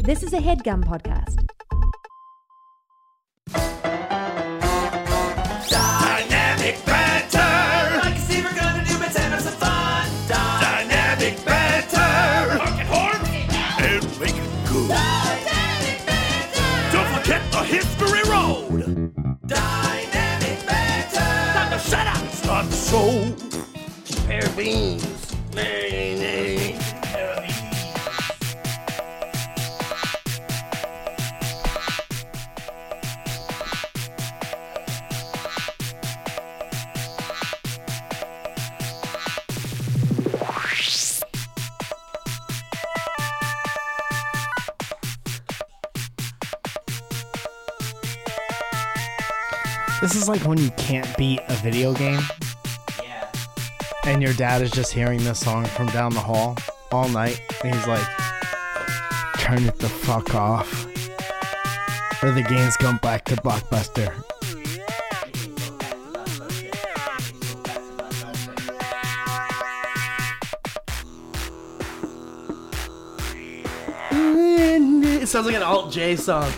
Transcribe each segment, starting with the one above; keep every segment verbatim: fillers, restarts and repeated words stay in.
This is a HeadGum podcast. Dynamic banter. I can see we're gonna do it and have some fun. Dynamic banter. Mark it hard And make it good. Dynamic banter. Don't forget the history road. Dynamic banter. Time to shut up. Start the show. Pair of beans. This is like when you can't beat a video game. Yeah. And your dad is just hearing this song from down the hall all night. And he's like, turn it the fuck off. Or the game's going back to Blockbuster. It sounds like an Alt J song.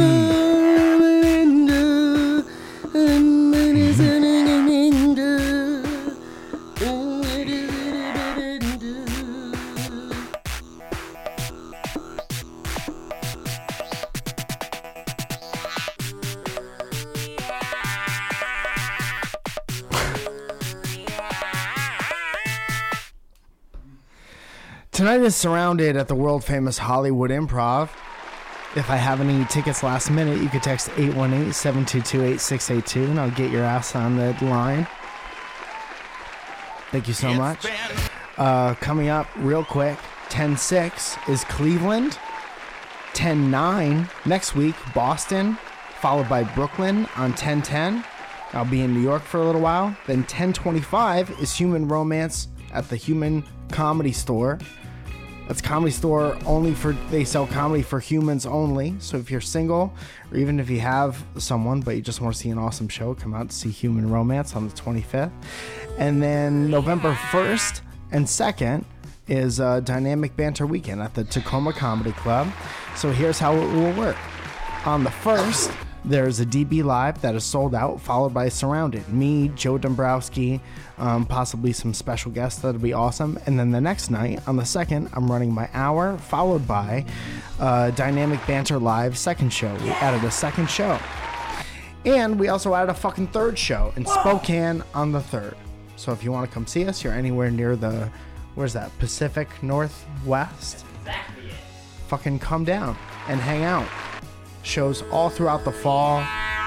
Tonight is Surrounded at the world famous Hollywood Improv. If I have any tickets last minute, you could text eight one eight, seven two two, eight six eight two and I'll get your ass on the line. Thank you so much. Uh, coming up real quick, ten six is Cleveland. ten nine next week, Boston, followed by Brooklyn on ten ten. I'll be in New York for a little while. Then ten twenty-five is Human Romance at the Human Comedy Store. That's Comedy Store only for, they sell comedy for humans only. So if you're single, or even if you have someone, but you just want to see an awesome show, come out to see Human Romance on the twenty-fifth. And then November first and second is uh, Dynamic Banter Weekend at the Tacoma Comedy Club. So here's how it will work. On the first, there's a D B Live that is sold out, followed by Surrounded. Me, Joe Dombrowski, um, possibly some special guests. That'll be awesome. And then the next night, on the second, I'm running my hour, followed by uh, Dynamic Banter Live second show. We added a second show. And we also added a fucking third show in Spokane on the third. So if you want to come see us, you're anywhere near the, where's that, Pacific Northwest? Exactly it. Fucking come down and hang out. Shows all throughout the fall.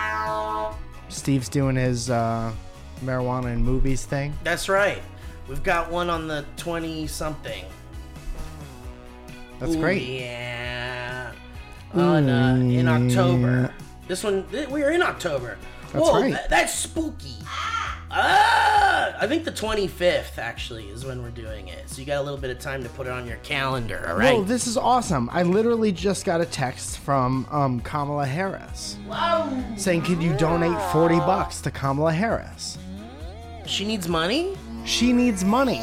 Steve's doing his uh, marijuana and movies thing. That's right. We've got one on the twenty-something. That's Ooh, great. Yeah. On, uh, in October. This one, th- we're in October. That's Whoa, right. tha- that's spooky. Ah! I think the twenty-fifth, actually, is when we're doing it. So you got a little bit of time to put it on your calendar, all right? Whoa, this is awesome. I literally just got a text from um, Kamala Harris saying, could you donate forty bucks to Kamala Harris? She needs money? She needs money.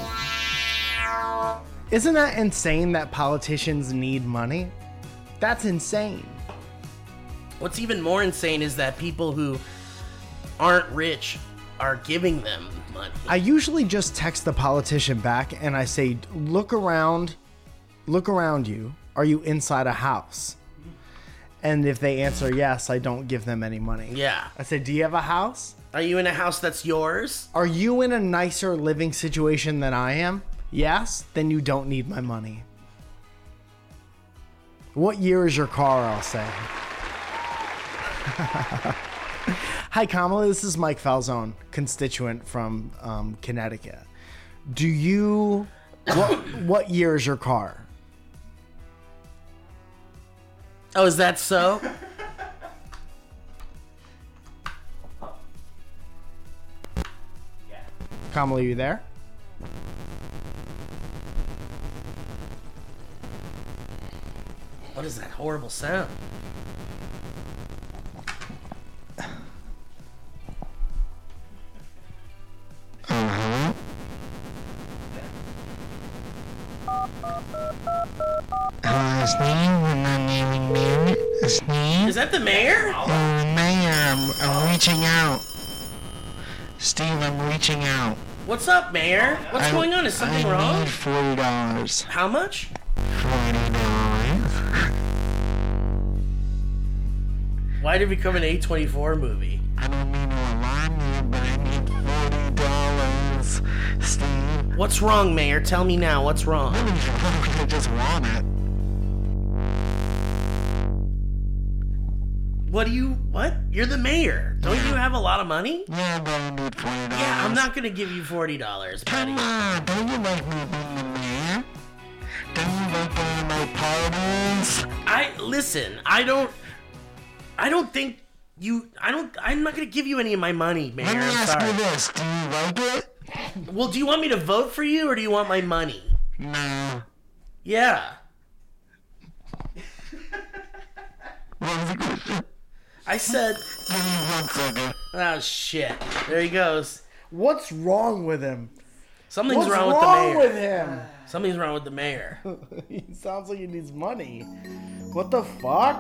Isn't that insane that politicians need money? That's insane. What's even more insane is that people who aren't rich are giving them money. I usually just text the politician back and I say, look around, look around you. Are you inside a house? And if they answer yes, I don't give them any money. Yeah. I say, do you have a house? Are you in a house that's yours? Are you in a nicer living situation than I am? Yes, then you don't need my money. What year is your car, I'll say. Hi, Kamala. This is Mike Falzone, constituent from um, Connecticut. Do you... What, what year is your car? Oh, is that so? Kamala, you there? What is that horrible sound? Steve, I'm not naming you. Steve? Is that the mayor? Oh, Mayor, I'm, I'm reaching out. Steve, I'm reaching out. What's up, mayor? What's I- going on? Is something I wrong? need forty dollars. How much? forty dollars. Why did it become an A twenty-four movie? I don't mean to alarm you, but I need forty dollars. Steve? What's wrong, mayor? Tell me now. What's wrong? I just want it. What do you... What? You're the mayor. Don't you have a lot of money? Yeah, but I need forty dollars. Yeah, I'm not gonna give you forty dollars, buddy. Come on, don't you like me being the mayor? Don't you like going to my parties? I... Listen, I don't... I don't think you... I don't... I'm not gonna give you any of my money, mayor. Let me I'm ask sorry. you this. Do you like it? Well, do you want me to vote for you, or do you want my money? No. Yeah. What was the question? I said... Give me one second. Oh, shit. There he goes. What's wrong with him? Something's What's wrong, wrong with the mayor. with him? Something's wrong with the mayor. He sounds like he needs money. What the fuck?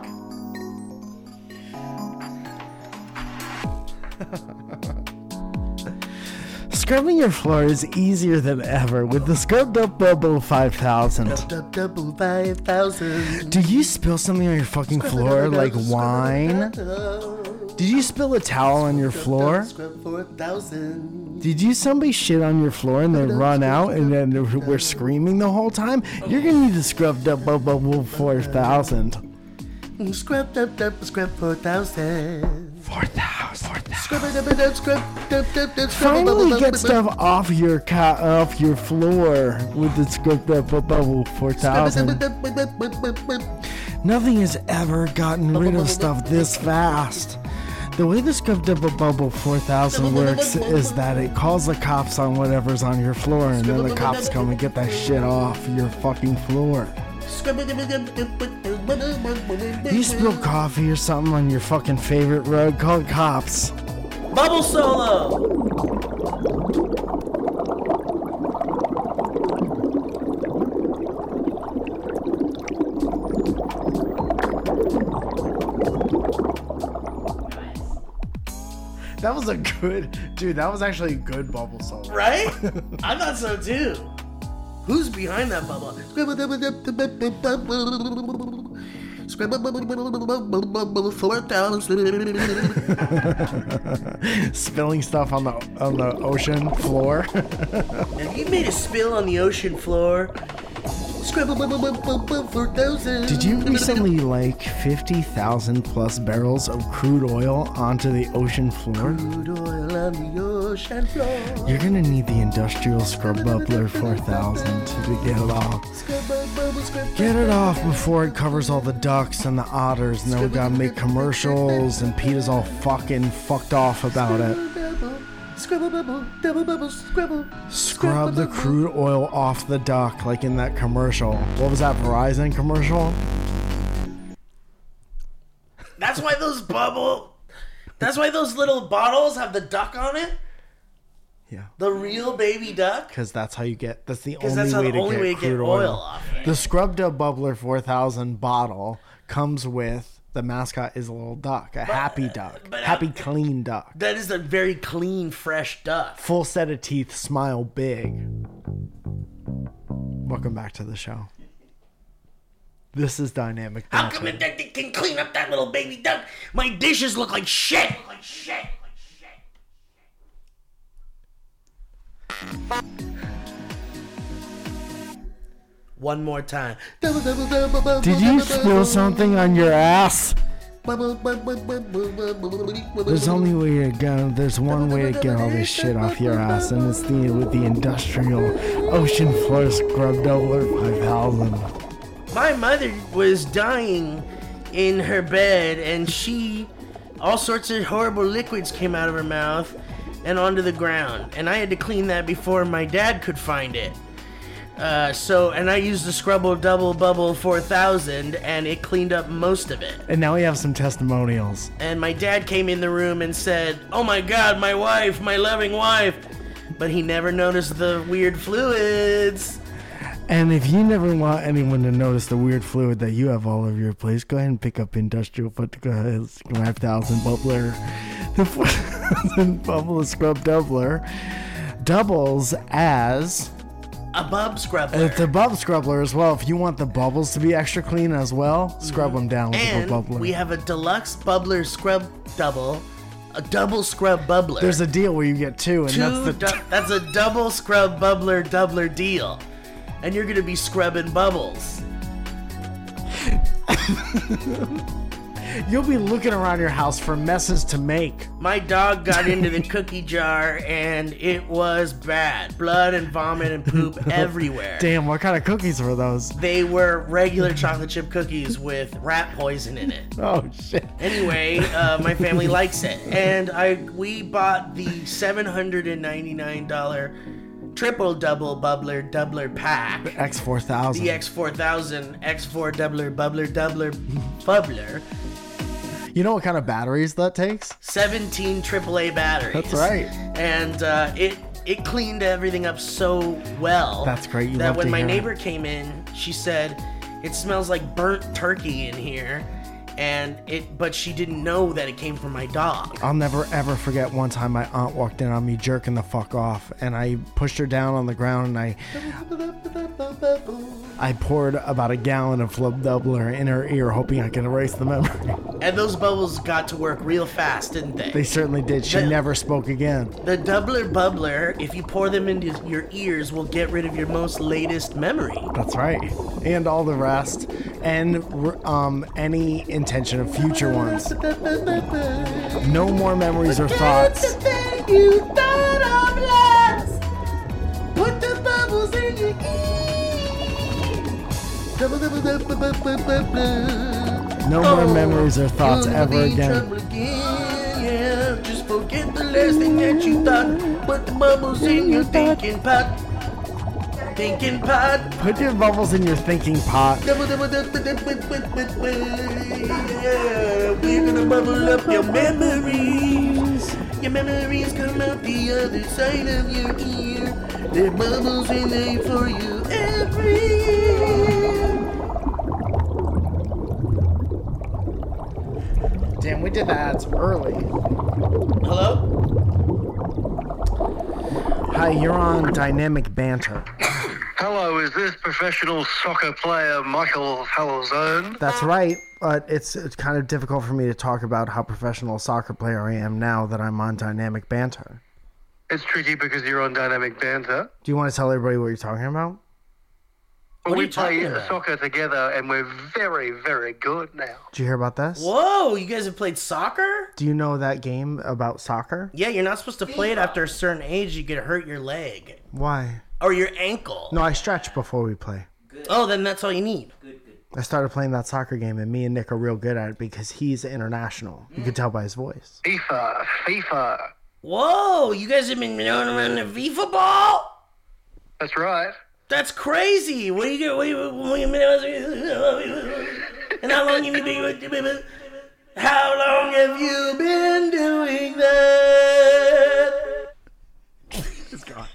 Scrubbing your floor is easier than ever with the Scrubbed Up Bubble five thousand. Double five thousand. Did you spill something on your fucking floor like wine? Did you spill a towel on your floor? Did you somebody shit on your floor and then run out and then we're screaming the whole time? You're gonna need the Scrubbed Up Bubble four thousand. Scrub up, up, scrub four thousand. four thousand. Scrub it up, up, scrub, up, up, up, Finally get stuff off your ca- off your floor with the Scrubbed Up Bubble four thousand. Nothing has ever gotten rid of stuff this fast. The way the Scrubbed Up Bubble four thousand works is that it calls the cops on whatever's on your floor, and then the cops come and get that shit off your fucking floor. You spill coffee or something on your fucking favorite rug, call the cops. Bubble solo. That was a good, dude, that was actually a good bubble solo. Right? I thought so too. Who's behind that bubble? four thousand. Spilling stuff on the on the ocean floor. Have you made a spill on the ocean floor? four thousand. Did you recently like fifty thousand plus barrels of crude oil onto the ocean floor? Crude oil on the ocean floor. You're gonna need the industrial scrub bubbler four thousand to get it off. Get it off before it covers all the ducks and the otters, and then we gotta make commercials, and Peter's all fucking fucked off about it. Scrabble bubble, double bubble, scrabble. Scrub the crude oil off the duck, like in that commercial. What was that, Verizon commercial? That's why those bubble. That's why those little bottles have the duck on it. Yeah. The real baby duck. Because that's how you get, that's the Because only that's how way the to only get way to crude get oil. oil off it. The Scrubbed Up Bubbler four thousand bottle comes with, the mascot is a little duck, a happy duck, but, uh, happy clean duck. That is a very clean, fresh duck. Full set of teeth, smile big. Welcome back to the show. This is Dynamic How come Dumping. it, they can clean up that little baby duck? My dishes look like shit. Look like shit. One more time. Did you spill something on your ass? There's only way to go. There's one way to get all this shit off your ass, and it's the with the industrial ocean floor scrub doubler five thousand. My mother was dying in her bed, and she, all sorts of horrible liquids came out of her mouth and onto the ground, and I had to clean that before my dad could find it. Uh, so, and I used the Scrubble Double Bubble four thousand, and it cleaned up most of it. And now we have some testimonials. And my dad came in the room and said, "Oh my God, my wife, my loving wife," but he never noticed the weird fluids. And if you never want anyone to notice the weird fluid that you have all over your place, go ahead and pick up Industrial Footica five thousand Bubbler. The four thousand Bubbler Scrub Doubler doubles as A bub scrubber. it's a bub scrubbler as well. If you want the bubbles to be extra clean as well, scrub them down with and a bubbler. we have a deluxe bubbler scrub double, a double scrub bubbler. There's a deal where you get two, and Two that's the du- that's a double scrub bubbler doubler deal, and you're gonna be scrubbing bubbles. You'll be looking around your house for messes to make. My dog got into the cookie jar and it was bad. Blood and vomit and poop everywhere. Damn, what kind of cookies were those? They were regular chocolate chip cookies with rat poison in it. Oh shit. Anyway, uh, my family likes it, and I we bought the seven hundred ninety-nine dollars triple double bubbler doubler pack. X four thousand. The X four thousand X four doubler bubbler doubler bubbler. You know what kind of batteries that takes? seventeen triple A batteries. That's right. And uh, it it cleaned everything up so well. That's great. You that love when to my hear neighbor came in, she said, "It smells like burnt turkey in here," and it. But she didn't know that it came from my dog. I'll never ever forget one time my aunt walked in on me jerking the fuck off, and I pushed her down on the ground and I I poured about a gallon of Flub Doubler in her ear, hoping I could erase the memory. And those bubbles got to work real fast, didn't they? They certainly did. She The- never spoke again. The doubler bubbler, if you pour them into your ears, will get rid of your most latest memory. That's right. And all the rest. And um, any intention of future ones. No more memories or thoughts. You thought of last. Put the bubbles in your ear. Double, double, double, double, double, double. No more memories or thoughts You'll ever be in again. trouble again, yeah. Just forget the last thing that you thought. Put the bubbles in your thinking pot. Thinking pot. Put your bubbles in your thinking pot. Double, double, double, double, double, double, yeah. We're gonna bubble up your memories. Your memories come out the other side of your ear. There are bubbles in there for you every year. Damn, we did the ads early. Hello? Hi, you're on Dynamic Banter. Hello, is this professional soccer player Michael Halzone? That's right, but it's it's kind of difficult for me to talk about how professional a soccer player I am now that I'm on Dynamic Banter. It's tricky because you're on Dynamic Banter. Do you want to tell everybody what you're talking about? What are we you play talking about? soccer together and we're very, very good now. Did you hear about this? Whoa, you guys have played soccer? Do you know that game about soccer? Yeah, you're not supposed to play it after a certain age. You could hurt your leg Why? or your ankle. No, I stretch before we play. Oh, then that's all you need. I started playing that soccer game, and me and Nick are real good at it because he's international. You can tell by his voice. FIFA, FIFA. Whoa, you guys have been going around the FIFA ball? That's right. That's crazy. What do you get? What do you, what do you, and how long have you been? How long have you been doing that? It's gone.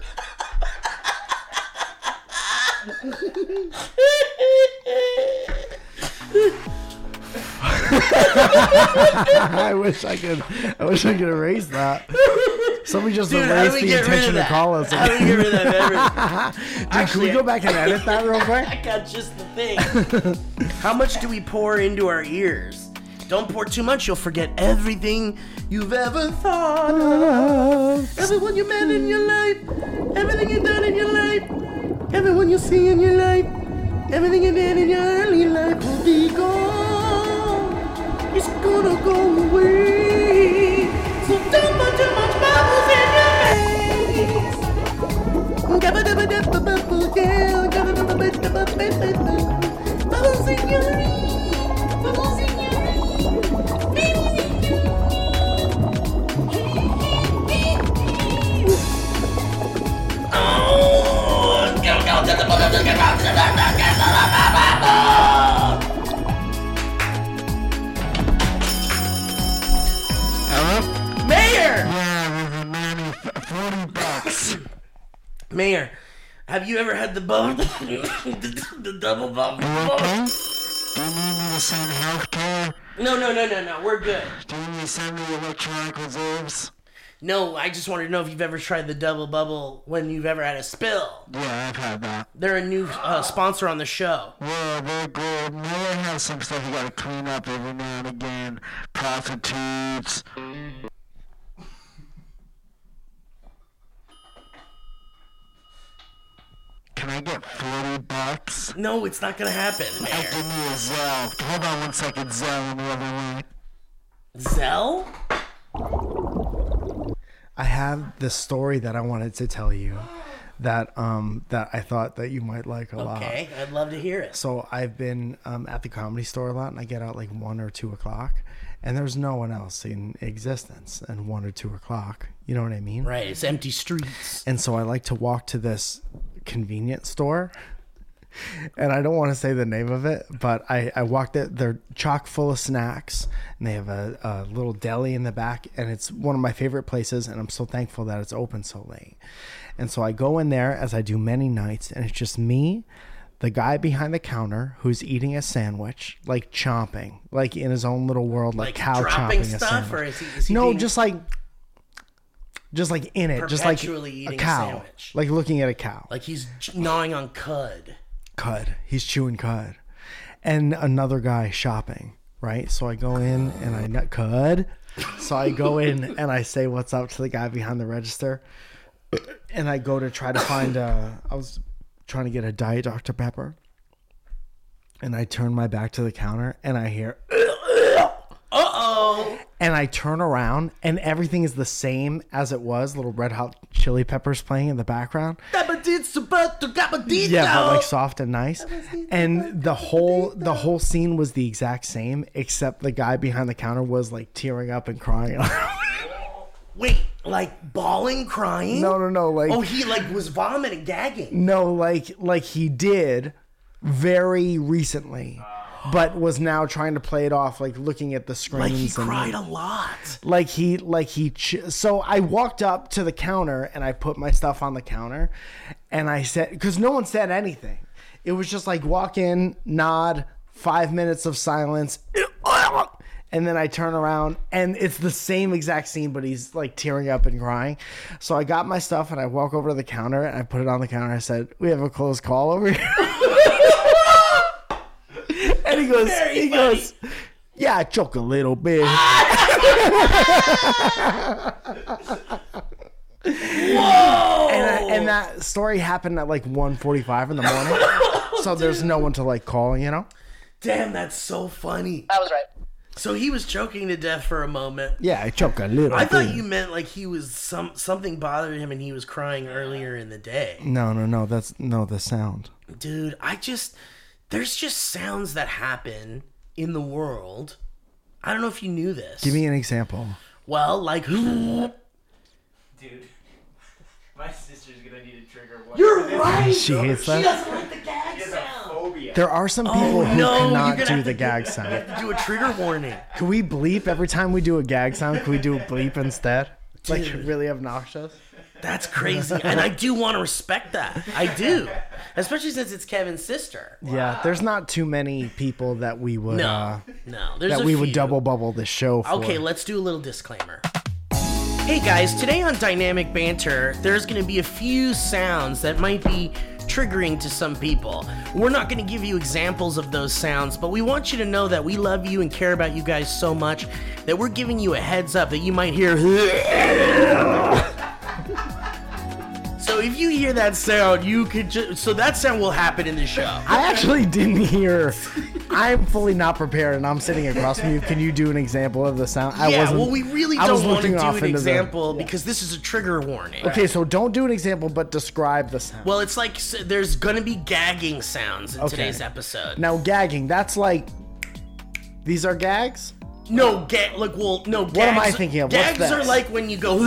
I wish I could. I wish I could erase that. Somebody just Dude, how do erased we the get rid intention of to that? call us. How do we get rid of that memory? Dude, can Actually, we go back and edit that real quick? I got just the thing. How much do we pour into our ears? Don't pour too much, you'll forget everything you've ever thought of. Everyone you met in your life, everything you've done in your life, everyone you see in your life, everything you did in your early life will be gone. It's gonna go away. So don't put too much bubbles in your face. Gabba-dabba-dabba-bubble, yeah, gabba-dabba-dabba-dabba-dabba. Bubbles in your ears, bubbles in your Mayor! forty bucks. Mayor, Have you ever had the bubble? the, the double bubble? Okay? Do you need me to send healthcare? No, no, no, no, no. We're good. Do you need me to send me electronic reserves? No, I just wanted to know if you've ever tried the double bubble when you've ever had a spill. Yeah, I've had that. They're a new uh, sponsor on the show. Yeah, they're good. They have some stuff you gotta clean up every now and again. Prostitutes. Can I get forty bucks? No, it's not gonna happen, Give Mayor. me a Zell. Hold on one second, Zell on the other line. Zell? I have this story that I wanted to tell you that um that I thought that you might like a lot. Okay, I'd love to hear it. So I've been um, at the Comedy Store a lot, and I get out like one or two o'clock, and there's no one else in existence. And one or two o'clock, you know what I mean? Right, it's empty streets. And so I like to walk to this convenience store, and I don't want to say the name of it, but I, I walked it. They're chock full of snacks, and they have a, a little deli in the back, and it's one of my favorite places, and I'm so thankful that it's open so late. And so I go in there, as I do many nights, and it's just me, the guy behind the counter who's eating a sandwich, like chomping, like in his own little world, like, Like cow dropping chomping a stuff, sandwich. or is he, is he No, being just like, just like in it, just like perpetually a eating a cow, sandwich? like looking at a cow. like he's gnawing on cud. Cud. He's chewing cud. And another guy shopping, right? So I go in and I nut cud. So I go in and I say what's up to the guy behind the register. And I go to try to find a, I was trying to get a Diet Doctor Pepper. And I turn my back to the counter and I hear, Uh-oh. and I turn around and everything is the same as it was. Little Red Hot Chili Peppers playing in the background. Yeah, but like soft and nice. And the whole the whole scene was the exact same, except the guy behind the counter was like tearing up and crying. Wait, like bawling, crying? No, no, no. Like Oh, he like was vomiting, gagging. no, like like he did very recently, but was now trying to play it off, like looking at the screens. Like he and, cried a lot. Like he, like he. Ch- so I walked up to the counter and I put my stuff on the counter, and I said, because no one said anything. It was just like walk in, nod, five minutes of silence, and then I turn around and it's the same exact scene, but he's like tearing up and crying. So I got my stuff and I walk over to the counter and I put it on the counter. I said, "We have a close call over here." And he goes, Very he funny. goes, "Yeah, I choke a little bit." Whoa! And, I, and that story happened at like one forty-five in the morning. So there's no one to like call, you know? Damn, that's so funny. I was right. So he was choking to death for a moment. Yeah, I choke a little I bit. thought you meant like he was some something bothered him and he was crying earlier in the day. No, no, no. That's no the sound. Dude, I just there's just sounds that happen in the world. I don't know if you knew this. Give me an example. Well, like Dude, my sister's gonna need a trigger warning. you're right. She hates She that. doesn't like the gag sound. Phobia. There are some people Oh, who no, you're cannot gonna do have the to gag do- sound. Do a trigger warning. Can we bleep every time we do a gag sound? Can we do a bleep instead? Like Dude. really obnoxious. That's crazy. And I do want to respect that. I do. Especially since it's Kevin's sister. Yeah, there's not too many people that we would No. uh, No. There's that a we would few. double bubble this show for. Okay, let's do a little disclaimer. Hey guys, today on Dynamic Banter, there's going to be a few sounds that might be triggering to some people. We're not going to give you examples of those sounds, but we want you to know that we love you and care about you guys so much that we're giving you a heads up that you might hear. So if you hear that sound, you could just. So that sound will happen in the show. I actually didn't hear. I'm fully not prepared, and I'm sitting across from you. Can you do an example of the sound? I Yeah, wasn't, well, we really I was don't want to looking do off an into the- example because this is a trigger warning. Okay, so don't do an example, but describe the sound. Well, it's like s- there's gonna be gagging sounds in Okay. today's episode. Now, gagging, that's like. These are gags? No, ga- like, well, no. Gags, am I thinking of? What's Gags this? are like when you go.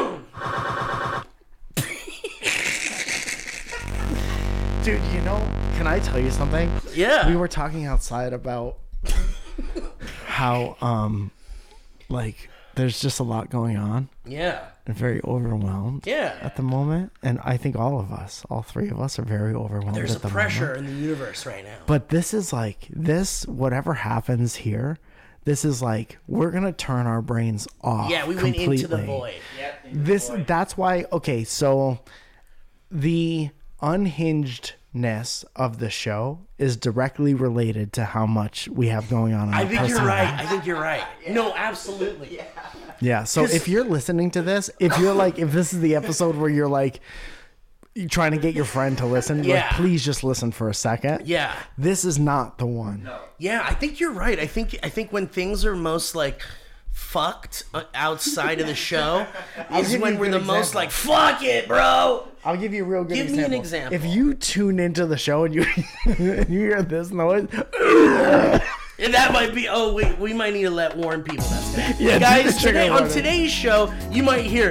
Dude, you know, I tell you something? Yeah. We were talking outside about how, um, like, there's just a lot going on. Yeah. And very overwhelmed. Yeah. At the moment, and I think all of us, all three of us, are very overwhelmed. There's at a the pressure moment. in the universe right now. But this is like this. Whatever happens here, this is like we're gonna turn our brains off. Yeah, we went completely. into the void. Yep. This that's why okay, so the unhingedness of the show is directly related to how much we have going on in I our think you're personal right. lives. I think you're right. No, absolutely. Yeah, so if you're listening to this, if you're like if this is the episode where you're like you're trying to get your friend to listen, Yeah. like please just listen for a second. Yeah. This is not the one. Yeah, I think you're right. I think I think when things are most like fucked uh, outside of the show is give when you a we're the good most example. like fuck it, bro. I'll give you a real good Give me example. an example. If you tune into the show and you and you hear this noise, And that might be. Oh wait, we might need to let warn people. That's that. Yeah, Guys, do the trigger today on warning. today's show, you might hear.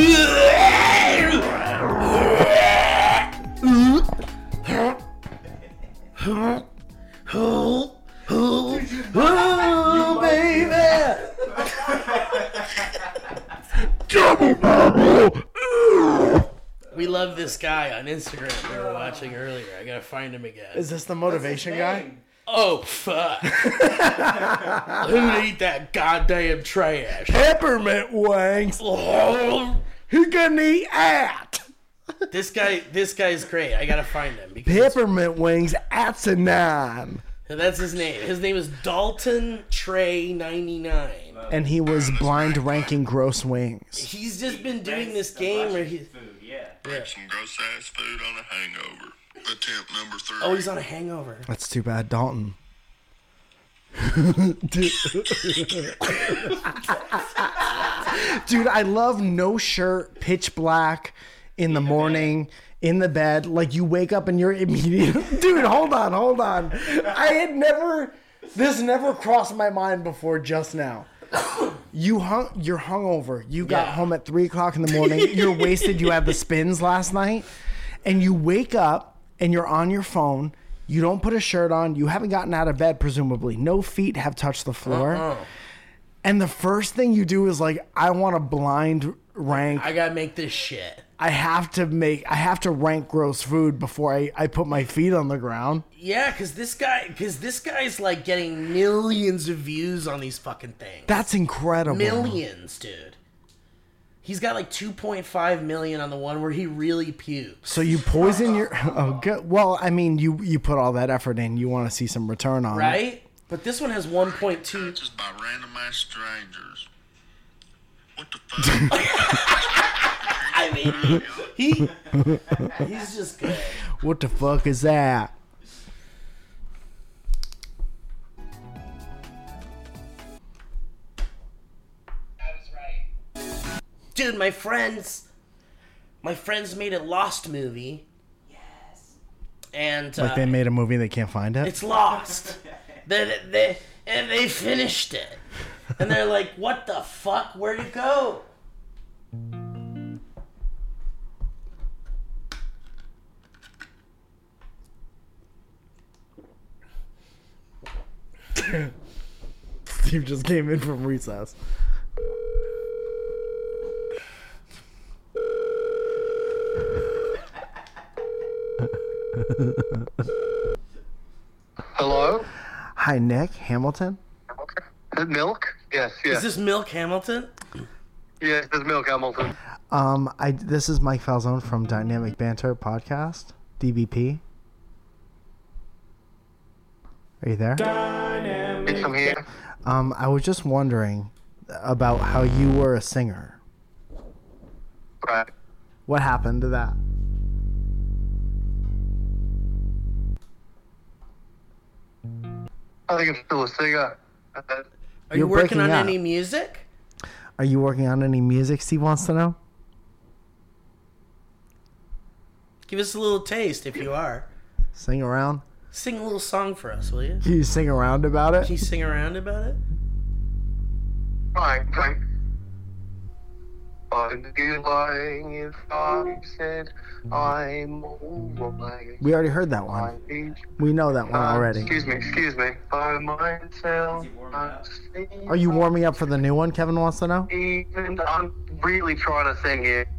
Oh, baby. We love this guy on Instagram we were watching earlier. I gotta find him again. is this the motivation guy? Oh, fuck. Who'd eat that goddamn trash? Peppermint wings. Oh, Who gonna eat at? this guy, this guy's great. I gotta find him. Because Peppermint wings at a nine. that's his name. His name is Dalton Trey ninety-nine. And he was blind ranking gross wings. He's just been doing this game where he. Food, yeah. Some gross ass food on a hangover. Attempt number three. Oh, he's on a hangover. That's too bad, Dalton. Dude. Dude, I love no shirt, pitch black, in the morning, in the bed. Like you wake up and you're immediate. Dude, hold on, hold on. I had never, this never crossed my mind before just now. You hung, you're hungover. You got Yeah. home at three o'clock in the morning. You're wasted. You had the spins last night, and you wake up and you're on your phone. You don't put a shirt on. You haven't gotten out of bed, presumably. No feet have touched the floor. Uh-uh. And the first thing you do is like, I want to blind rank. I gotta make this shit. I have to make. I have to rank gross food before I, I put my feet on the ground. Yeah, cause this guy, cause this guy's like getting millions of views on these fucking things. That's incredible. Millions, dude. He's got like two point five million on the one where he really pukes. So you poison your. Oh, good. Well, I mean, you you put all that effort in. You want to see some return on it. Right? But this one has one point two. Just by random ass strangers. What the fuck? I mean, he he's just good. What the fuck is that? Dude, my friends, my friends made a Lost movie. Yes. And uh, Like they made a movie and they can't find it. it's lost. they, they, and they finished it. And they're like, what the fuck? Where'd it go? Steve just came in from recess. Hello? Hi, Nick Hamilton. Is it Milk? Yes, yes. Is this Milk Hamilton? Yes, this is Milk Hamilton. Um, I this is Mike Falzone from Dynamic Banter Podcast, D B P. Are you there? Yes, I'm here. Um, I was just wondering about how you were a singer. Right. What happened to that? I think I'm still a singer. Uh, Are You're you working breaking on up. any music? Are you working on any music? Steve wants to know. Give us a little taste if you are. Sing around. Sing a little song for us, will you? Can you sing around about Can it? you sing around about it? fine, fine. I'd be lying if I said I'm alright. We already heard that one. We know that one Uh, already. Excuse me, excuse me. By myself. Are you warming up for the new one, Kevin wants to know? Even I'm really trying to sing it.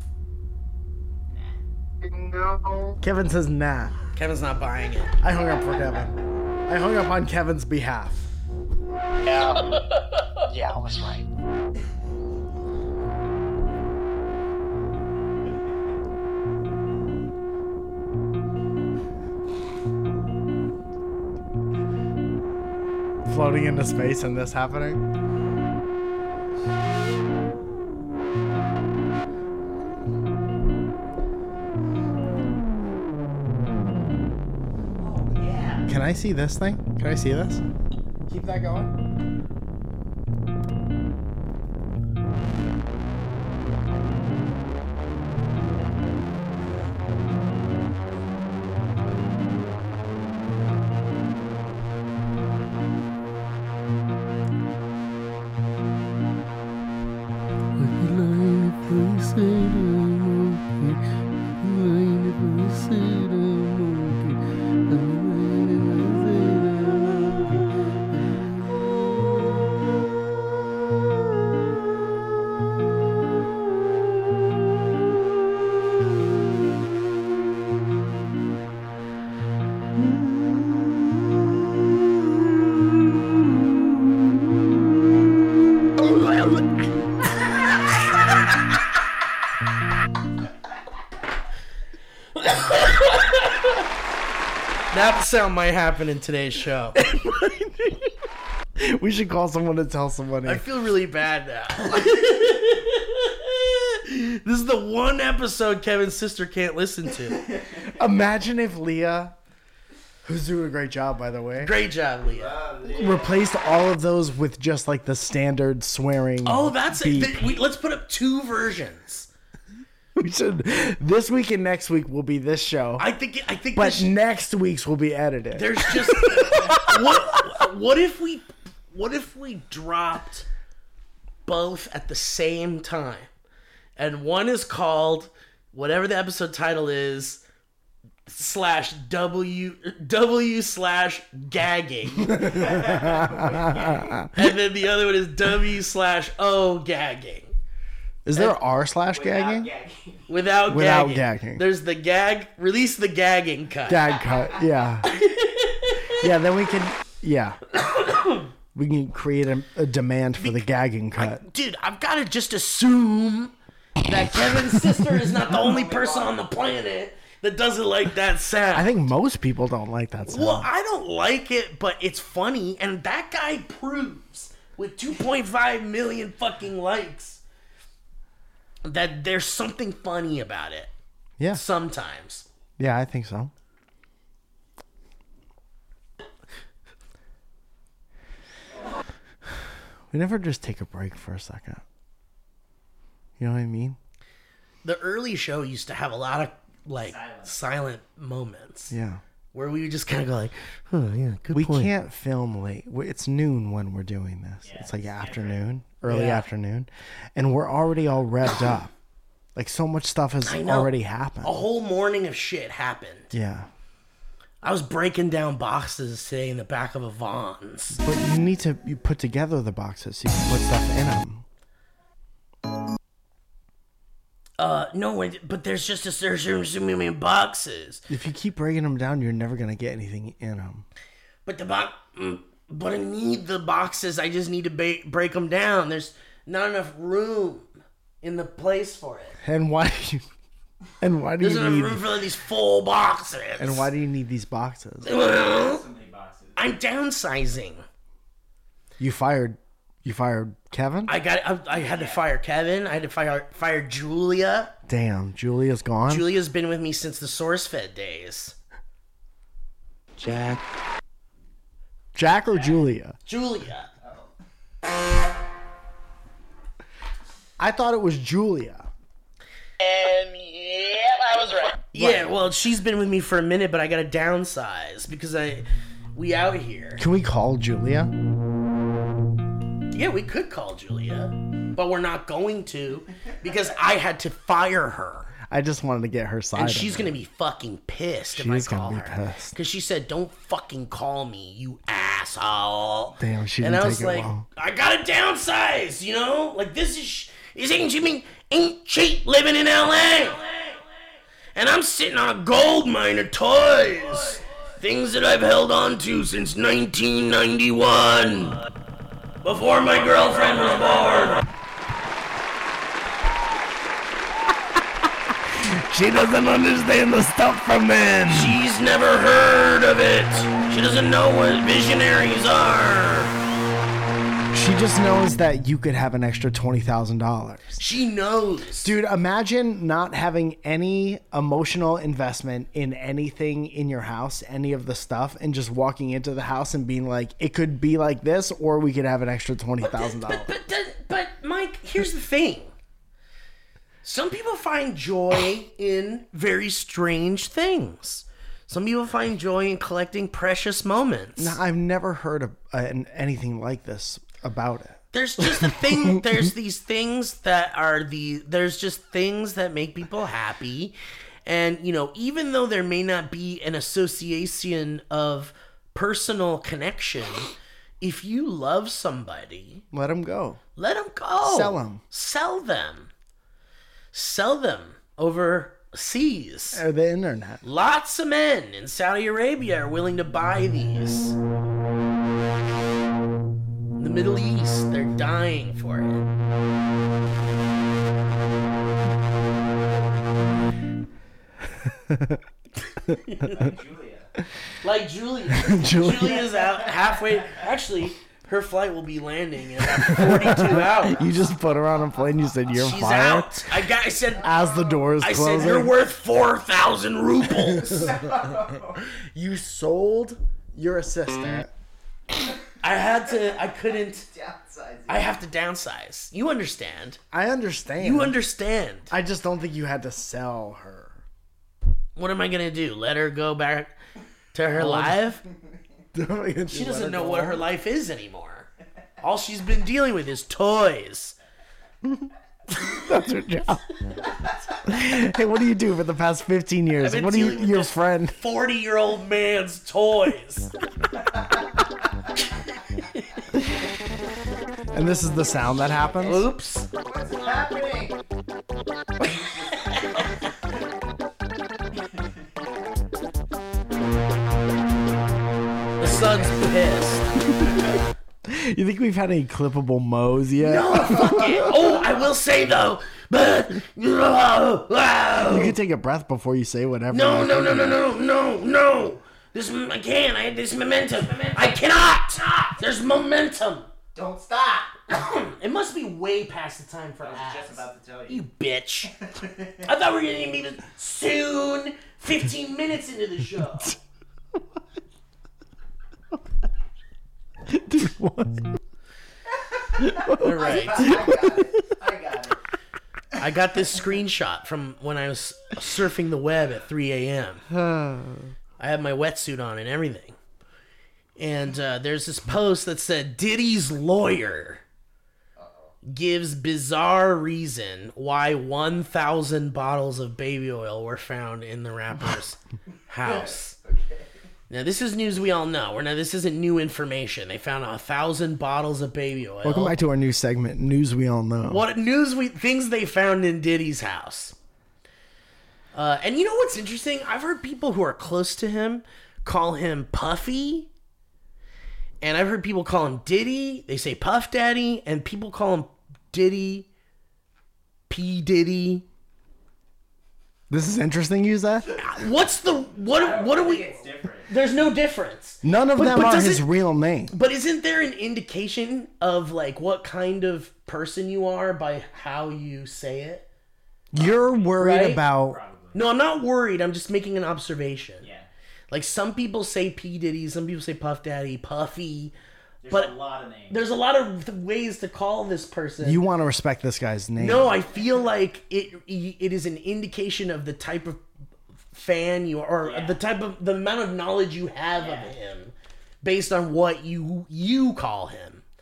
No. Kevin says nah. Kevin's not buying it. I hung up for Kevin. I hung up on Kevin's behalf. Yeah. Yeah, I was right. Floating into space and this happening? Can I see this thing? Can I see this? Keep that going. That sound might happen in today's show. We should call someone to tell somebody. I feel really bad now. This is the one episode Kevin's sister can't listen to. Imagine if Leah, who's doing a great job, by the way, Great job, Leah. replaced all of those with just like the standard swearing. Oh, that's beep. it. Th- we, let's put up two versions. We should. This week and next week will be this show, I think. I think. but this, next week's will be edited. there's just what? What if we? What if we dropped both at the same time, and one is called whatever the episode title is slash W W slash gagging, and then the other one is W slash O gagging. Is there R slash gagging? Without, Without gagging. gagging. There's the gag. Release the gagging cut. Gag cut. Yeah. Yeah. Then we can. Yeah. We can create a, a demand for the gagging cut. Dude, I've got to just assume that Kevin's sister is not the only person on the planet that doesn't like that sound. I think most people don't like that sound. Well, I don't like it, but it's funny, and that guy proves with two point five million fucking likes that there's something funny about it. Yeah. Sometimes. Yeah, I think so. We never just take a break for a second. You know what I mean? The early show used to have a lot of like silent, silent moments. Yeah. Where we would just kind of go like, oh, yeah, good We point. can't film late. We- It's noon when we're doing this. Yeah, it's like it's afternoon, early Yeah. afternoon. And we're already all revved up. Like so much stuff has I know. already happened. A whole morning of shit happened. Yeah. I was breaking down boxes today in the back of a Vons. But you need to you put together the boxes so you can put stuff in them. Uh, no, wait, but there's just a certain many boxes. If you keep breaking them down, you're never going to get anything in them. But the box, but I need the boxes. I just need to ba- break them down. There's not enough room in the place for it. And why do you And why do There's you enough need room for these full boxes. And why do you need these boxes? Well, So many boxes. I'm downsizing. You fired you fired Kevin? I got. I, I had to fire Kevin. I had to fire fire Julia. Damn, Julia's gone. Julia's been with me since the SourceFed days. Jack. Jack or Julia? Julia. I thought it was Julia. And yeah, I was right. Yeah, well, she's been with me for a minute, but I got to downsize because I we out here. Can we call Julia? Yeah, we could call Julia, but we're not going to because I had to fire her. I just wanted to get her side. And of she's it. going to be fucking pissed if She's I call gonna be her. pissed. Because she said, don't fucking call me, you asshole. Damn, she And didn't I was take it like, well. I gotta downsize, you know? Like, this is, this ain't cheap, ain't cheap living in L A. And I'm sitting on a gold mine of toys. Things that I've held on to since nineteen ninety-one. Before my girlfriend was born. She doesn't understand the stuff from men. She's never heard of it. She doesn't know what visionaries are. She just knows that you could have an extra twenty thousand dollars. She knows. Dude, imagine not having any emotional investment in anything in your house, any of the stuff, and just walking into the house and being like, it could be like this, or we could have an extra twenty thousand dollars. But, but, but, but, Mike, here's the thing. Some people find joy in very strange things. Some people find joy in collecting precious moments. No, I've never heard of uh, anything like this about it. There's just a thing. There's these things that are the. There's just things that make people happy, and you know, even though there may not be an association of personal connection, if you love somebody, Let them go. let them go. Sell them. Sell them. Sell them overseas. Or the internet. Lots of men in Saudi Arabia are willing to buy these. In the Middle East, they're dying for it. Like Julia. Like Julia. Julia. Julia's out halfway. Actually, her flight will be landing in about forty-two hours. You just put her on a plane. You said you're She's fired. out. I got. I said. As the doors I closing. said you're worth four thousand rubles. You sold your assistant. I had to. I couldn't. I have to downsize. You understand? I understand. You understand? I just don't think you had to sell her. What am I gonna do? Let her go back to her life? She doesn't know what her life is anymore. All she's been dealing with is toys. That's her job. Hey, what do you do for the past fifteen years? I've been What do you, dealing with your this friend? forty-year-old man's toys. And this is the sound that happens? Oops. The son's pissed. You think we've had any clippable mows yet? No, fuck it. Oh, I will say though, but You can take a breath before you say whatever. no, no, no, no, no, no, no. This I can't. I this momentum. I cannot. There's momentum. Don't stop. It must be way past the time for I was ads. just about to tell you. You bitch. I thought we were gonna be soon. Fifteen minutes into the show. Dude, what? All right. I got it. I got it. I got this screenshot from when I was surfing the web at three a.m. I had my wetsuit on and everything. And uh, there's this post that said, Diddy's lawyer gives bizarre reason why one thousand bottles of baby oil were found in the rapper's house. Now, this is news we all know. We're not, this isn't new information. They found a thousand bottles of baby oil. Welcome back to our new segment, News We All Know. What news we things they found in Diddy's house. Uh, and you know what's interesting? I've heard people who are close to him call him Puffy. And I've heard people call him Diddy. They say Puff Daddy. And people call him Diddy. P. Diddy. This is interesting, you said? What's the... What, what are we... It's different. There's no difference. None of But- them but are does his it- real name. But isn't there an indication of like what kind of person you are by how you say it? You're worried Right? about... Probably. No, I'm not worried. I'm just making an observation. Yeah. Like some people say P. Diddy, some people say Puff Daddy, Puffy. There's But a lot of names. there's a lot of th- ways to call this person. You want to respect this guy's name. No, I feel like it it is an indication of the type of fan you are, or Yeah. the type of the amount of knowledge you have Yeah. of him, based on what you you call him.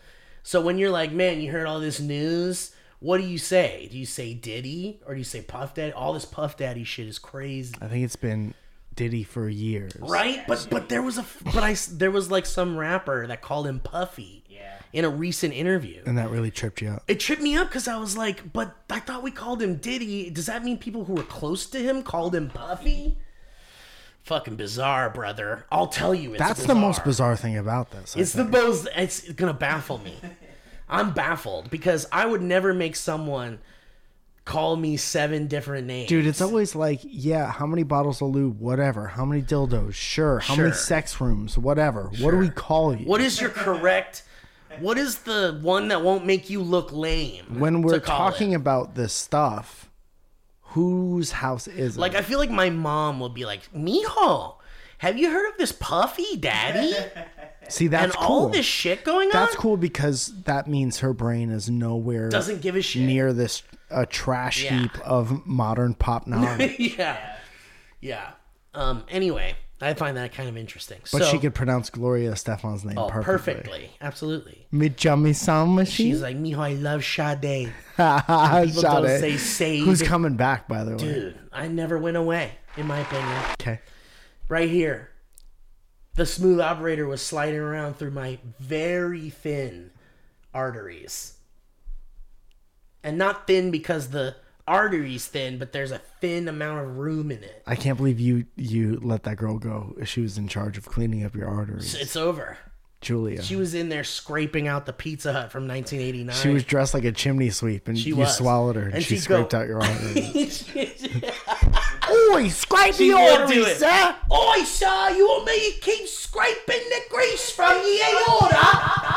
So when you're like, man, you heard all this news, what do you say? Do you say Diddy or do you say Puff Daddy? All this Puff Daddy shit is crazy. I think it's been Diddy for years. Right? But but there was a but I there was like some rapper that called him Puffy. Yeah. In a recent interview. And that really tripped you up. It tripped me up because I was like, but I thought we called him Diddy. Does that mean people who were close to him called him Puffy? Fucking bizarre, brother. I'll tell you it's That's bizarre. the most bizarre thing about this. I It's the think. most, it's gonna baffle me. I'm baffled because I would never make someone call me seven different names. Dude, it's always like, yeah, how many bottles of lube? Whatever. How many dildos? Sure. How many Sure. sex rooms? Whatever. What do we call you? What is your correct, what is the one that won't make you look lame? When we're to call talking it? about this stuff, whose house is it? Like, I feel like my mom would be like, Mijo, have you heard of this Puffy Daddy? See, that's and cool. all this shit going on? That's cool because that means her brain is nowhere Doesn't give a shit. near this uh, trash Yeah. heap of modern pop knowledge. yeah. Yeah. Um, anyway, I find that kind of interesting. But so, she could pronounce Gloria Estefan's name oh, perfectly. perfectly. Absolutely. Me chummy sound machine. She's like, Mijo, I love Sade. People don't Sade. say Sade. Who's coming back, by the way? Dude, I never went away, in my opinion. Okay. Right here. The smooth operator was sliding around through my very thin arteries. And not thin because the artery's thin, but there's a thin amount of room in it. I can't believe you you let that girl go. She was in charge of cleaning up your arteries. It's over. Julia. She was in there scraping out the Pizza Hut from nineteen eighty-nine. She was dressed like a chimney sweep, and She you was. swallowed her, and, And she she'd go- scraped out your arteries. Oi, scrape She the would do arteries, it. sir. Oi, sir, you want me to keep scraping the grease from the aorta?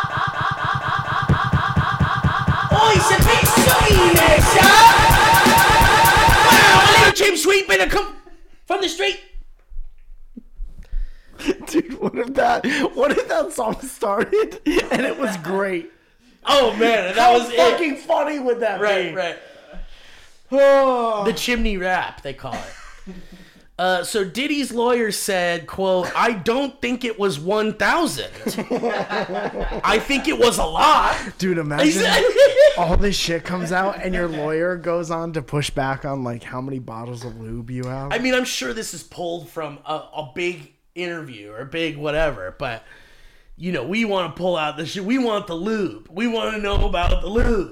Oi, it's a bit soggy there, sir. Wow, a little chim sweeping to come from the street. Dude, what if that what if that song started and it was great? Oh, man, that How was fucking it. funny would that Right, be? right. Oh. The chimney rap, they call it. Uh, so Diddy's lawyer said, quote, I don't think it was one thousand. I think it was a lot. Dude, He imagine said- all this shit comes out and your lawyer goes on to push back on like how many bottles of lube you have. I mean, I'm sure this is pulled from a, a big interview or a big whatever, but, you know, we want to pull out the shit. We want the lube. We want to know about the lube.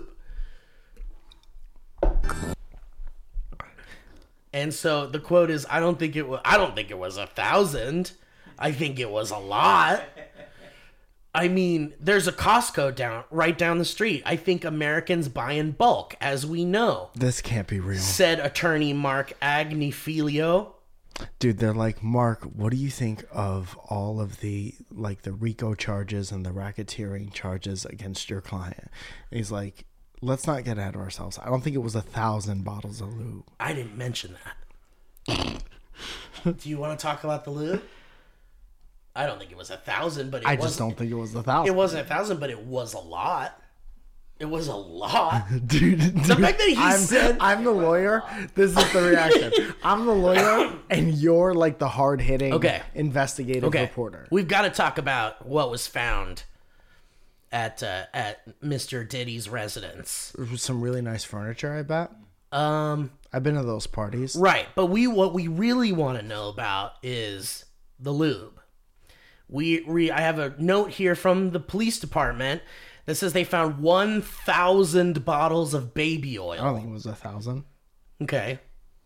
And so the quote is, I don't think it was, I don't think it was a thousand. I think it was a lot. I mean, there's a Costco down right down the street. I think Americans buy in bulk, as we know, This can't be real. said attorney Mark Agnifilio. Dude, they're like, Mark, what do you think of all of the like the RICO charges and the racketeering charges against your client? And he's like, let's not get ahead of ourselves. I don't think it was a thousand bottles of lube. I didn't mention that. Do you want to talk about the lube? I don't think it was a thousand, but it I was. just don't think it was a thousand. It wasn't a thousand, but it was a lot. It was a lot. Dude, dude, The fact that he I'm, said, I'm the lawyer. This is the reaction. I'm the lawyer, and you're like the hard hitting, Okay. investigative okay, reporter. we've got to talk about what was found at uh, at Mister Diddy's residence. There was some really nice furniture, I bet. Um, I've been to those parties. right, but we what we really want to know about is the lube. We, we I have a note here from the police department that says they found one thousand bottles of baby oil. I don't think it was a thousand. Okay.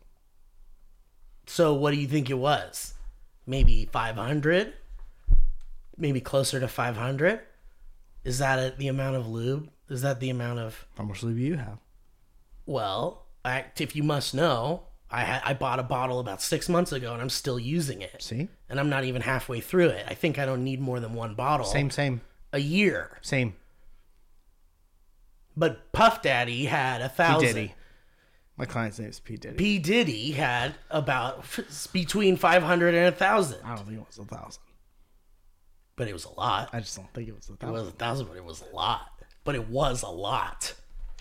So what do you think it was? Maybe five hundred? Maybe closer to five hundred? Is that a, the amount of lube? Is that the amount of... How much lube do you have? Well, I, if you must know, I ha- I bought a bottle about six months ago and I'm still using it. See? And I'm not even halfway through it. I think I don't need more than one bottle Same, same, a year. same. But Puff Daddy had a P. thousand. Diddy. My client's name is P. Diddy. P. Diddy had about f- between five hundred and one thousand. I don't think it was a thousand. But it was a lot. I just don't think it was a It thousand. was a thousand, but it was a lot. But it was a lot.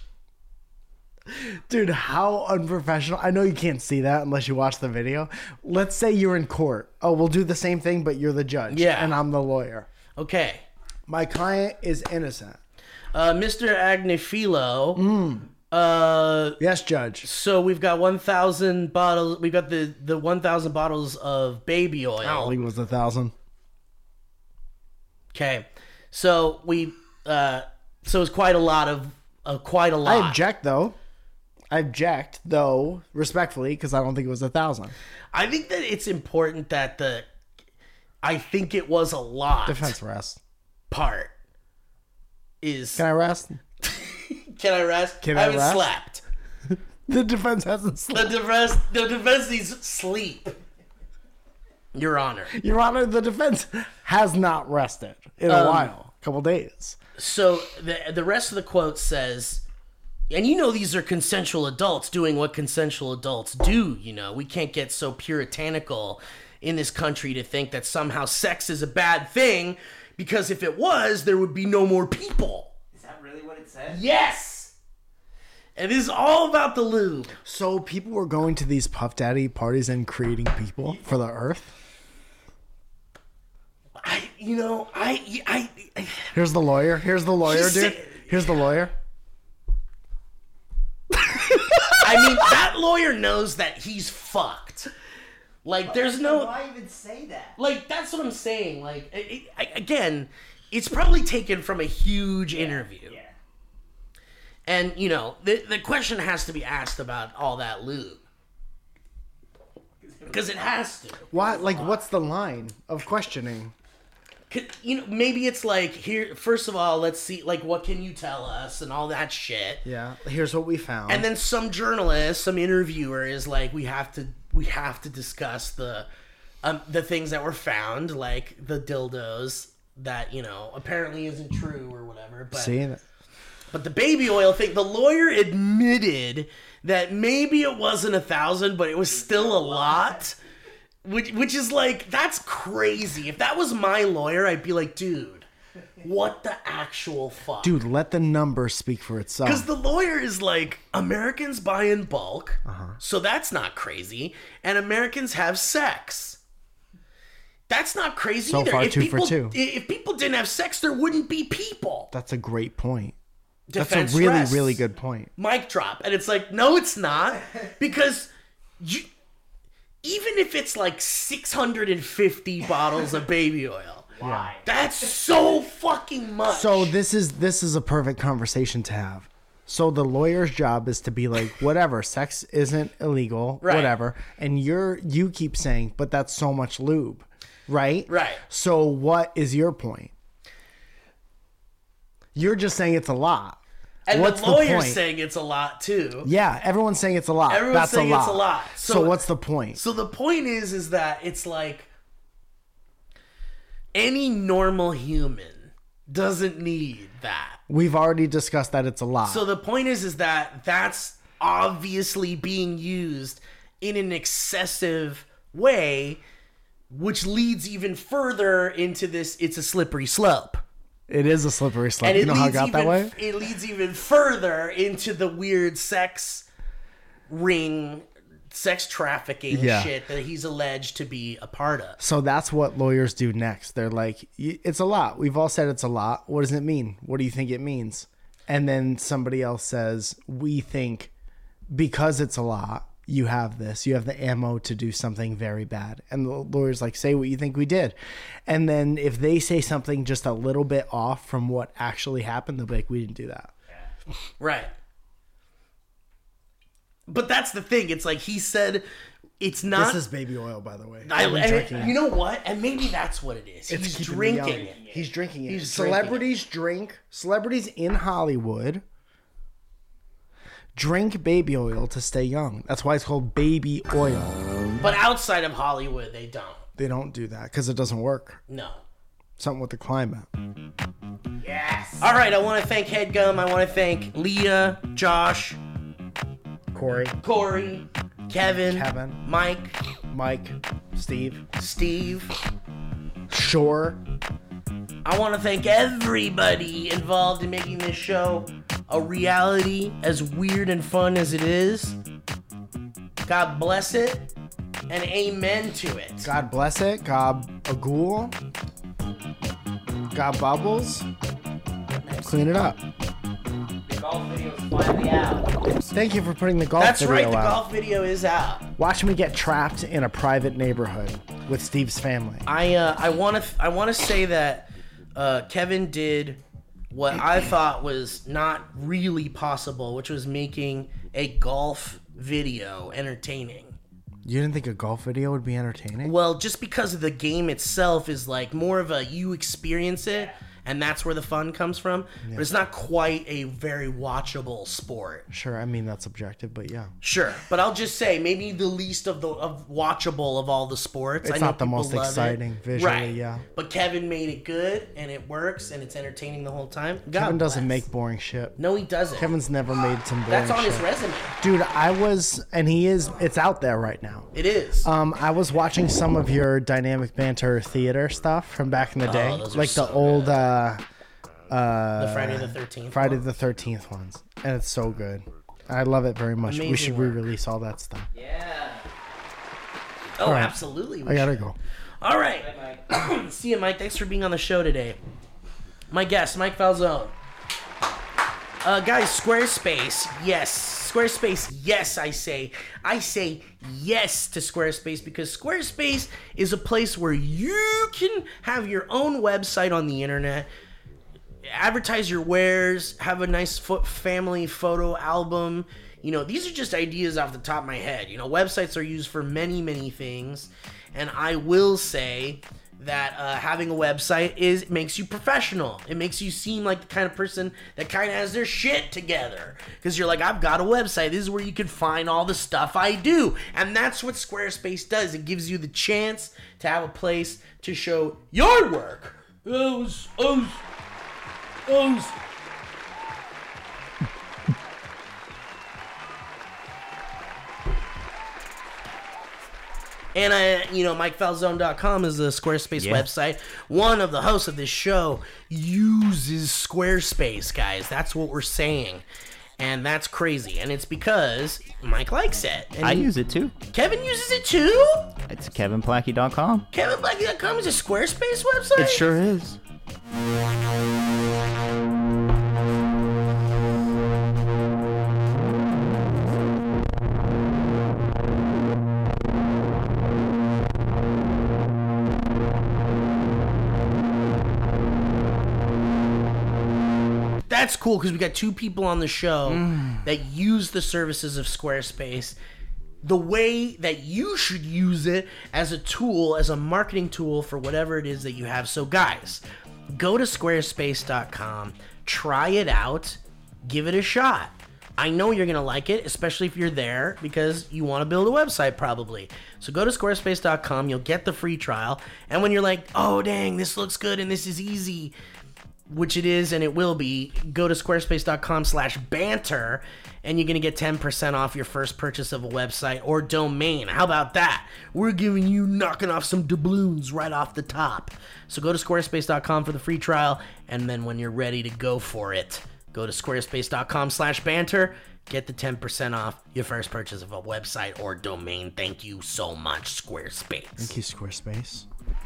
Dude, how unprofessional. I know you can't see that unless you watch the video. Let's say you're in court. Oh, we'll do the same thing, but you're the judge. Yeah. And I'm the lawyer. Okay. My client is innocent. Uh, Mister Agnifilo. Mm. Uh, yes, Judge. So we've got one thousand bottles. We've got the, the one thousand bottles of baby oil. I don't think it was a thousand. Okay. So we, uh, so it's quite a lot of, uh, quite a lot. I object, though. I object, though, respectfully, because I don't think it was a thousand. I think that it's important that the, I think it was a lot. Defense rest. Part is. Can I rest? Can I rest? Can I I haven't rest? slept. The defense hasn't slept. The defense, the defense needs sleep. Your Honor. Your Honor, the defense has not rested in a Um, while, a couple days. So the the rest of the quote says, and you know these are consensual adults doing what consensual adults do, you know. We can't get so puritanical in this country to think that somehow sex is a bad thing, because if it was, there would be no more people. Is that really what it said? Yes! And this is all about the lube. So people were going to these Puff Daddy parties and creating people for the earth? I, you know, I, I, I Here's the lawyer. Here's the lawyer, He's dude. sa- Here's the lawyer. I mean, that lawyer knows that he's fucked. Like, there's no... Why even say that? Like, that's what I'm saying. Like, it, it, again, it's probably taken from a huge interview. Yeah. And, you know, the, the question has to be asked about all that lube. Because it has to. What? Like, what's the line of questioning? 'Cause, you know, maybe it's like, here, first of all, let's see, like, what can you tell us and all that shit. Yeah. Here's what we found. And then some journalist, some interviewer is like, we have to, we have to discuss the, um, the things that were found, like the dildos that, you know, apparently isn't true or whatever. But, See that? but the baby oil thing, the lawyer admitted that maybe it wasn't a thousand, but it was still a lot. Which, which is like, that's crazy. If that was my lawyer, I'd be like, dude, what the actual fuck? Dude, let the number speak for itself. Because the lawyer is like, Americans buy in bulk, Uh-huh. so that's not crazy. And Americans have sex. That's not crazy So either. far, if two for people, two. If people didn't have sex, there wouldn't be people. That's a great point. Defense That's a really, rests. really good point. Mic drop. And it's like, no, it's not. Because you, even if it's like six hundred fifty bottles of baby oil, Why? that's so fucking much. So this is this is a perfect conversation to have. So the lawyer's job is to be like, whatever, sex isn't illegal, Right. whatever. And you're you keep saying, but that's so much lube, right? Right. So what is your point? You're just saying it's a lot. and What's the the lawyer's point? saying it's a lot too. Yeah, everyone's saying it's a lot. Everyone's that's saying a lot. it's a lot. So, So- what's the point? So the point is, is that it's like any normal human doesn't need that. We've already discussed that it's a lot. So the point is, is that that's obviously being used in an excessive way, which leads even further into this. It's a slippery slope. it is a slippery slope. And You it know how it leads got even, that way? It leads even further into the weird sex ring, sex trafficking Yeah. shit that he's alleged to be a part of. So that's what lawyers do next. They're like, "Y- it's a lot. We've all said it's a lot. What does it mean? What do you think it means? And then somebody else says, we think because it's a lot, you have this. You have the ammo to do something very bad. And the lawyer's like, say what you think we did. And then if they say something just a little bit off from what actually happened, they'll be like, we didn't do that. Right. But that's the thing. It's like he said it's not. This is baby oil, by the way. I, I've been and drinking it- it. you know what? And maybe that's what it is. It's He's keeping me drinking young. it. He's drinking it. He's drinking Celebrities drink. Celebrities in Hollywood drink baby oil to stay young. That's why it's called baby oil. But outside of Hollywood, they don't. They don't do that because it doesn't work. No. Something with the climate. Yes. All right. I want to thank HeadGum. I want to thank Leah, Josh, Corey, Corey, Kevin, Kevin. Mike, Mike, Steve, Steve. Shore. I want to thank everybody involved in making this show a reality, as weird and fun as it is. God bless it, and amen to it. God bless it. God Agul. God Bubbles. clean it up. The golf video is finally out. Thank you for putting the golf That's video right, the out. golf video is out. Watch me get trapped in a private neighborhood with Steve's family. I uh, I want to I want to say that uh, Kevin did what I thought was not really possible, which was making a golf video entertaining. You didn't think a golf video would be entertaining? Well, just because of the game itself is like more of a you experience it, and that's where the fun comes from. Yeah. But it's not quite a very watchable sport. Sure, I mean that's objective, but yeah. Sure, but I'll just say maybe the least of the of watchable of all the sports. It's I know not the people most love it. exciting visually, right. yeah. But Kevin made it good, and it works, and it's entertaining the whole time. God Kevin doesn't bless. make boring shit. No, he doesn't. Kevin's never made some boring That's on shit. his resume. Dude, I was, and he is, it's out there right now. It is. Um, I was watching some of your Dynamic Banter theater stuff from back in the day. Oh, those are like the so old, uh, uh, The Friday the thirteenth. Friday the thirteenth ones. And it's so good. I love it very much. we Amazing should work. re-release all that stuff. Yeah. Oh, All right. absolutely. we I gotta should. go. All right. See you, Mike. Thanks for being on the show today. My guest, Mike Falzone. Uh, guys, Squarespace. Yes. Squarespace. Yes, I say. I say yes to Squarespace because Squarespace is a place where you can have your own website on the internet, advertise your wares, have a nice fo- family photo album. You know, these are just ideas off the top of my head. You know, websites are used for many, many things. And I will say that uh, having a website is makes you professional. It makes you seem like the kind of person that kind of has their shit together. Because you're like, I've got a website. This is where you can find all the stuff I do. And that's what Squarespace does. It gives you the chance to have a place to show your work. Oh, oh, oh. And, I, you know, Mike Falzone dot com is the Squarespace Yeah. website. One of the hosts of this show uses Squarespace, guys. That's what we're saying. And that's crazy. And it's because Mike likes it. And I he- use it too. Kevin uses it too? It's Kevin Plackey dot com. Kevin Plackey dot com is a Squarespace website? It sure is. That's cool because we got two people on the show Mm. that use the services of Squarespace the way that you should use it as a tool, as a marketing tool for whatever it is that you have. So guys, go to squarespace dot com, try it out, give it a shot. I know you're going to like it, especially if you're there because you want to build a website probably. So go to squarespace dot com, you'll get the free trial. And when you're like, oh dang, this looks good and this is easy, which it is and it will be, go to squarespace dot com slash banter and you're going to get ten percent off your first purchase of a website or domain. How about that? We're giving you knocking off some doubloons right off the top. So go to squarespace dot com for the free trial, and then when you're ready to go for it, go to squarespace dot com slash banter, get the ten percent off your first purchase of a website or domain. Thank you so much, Squarespace. Thank you, Squarespace.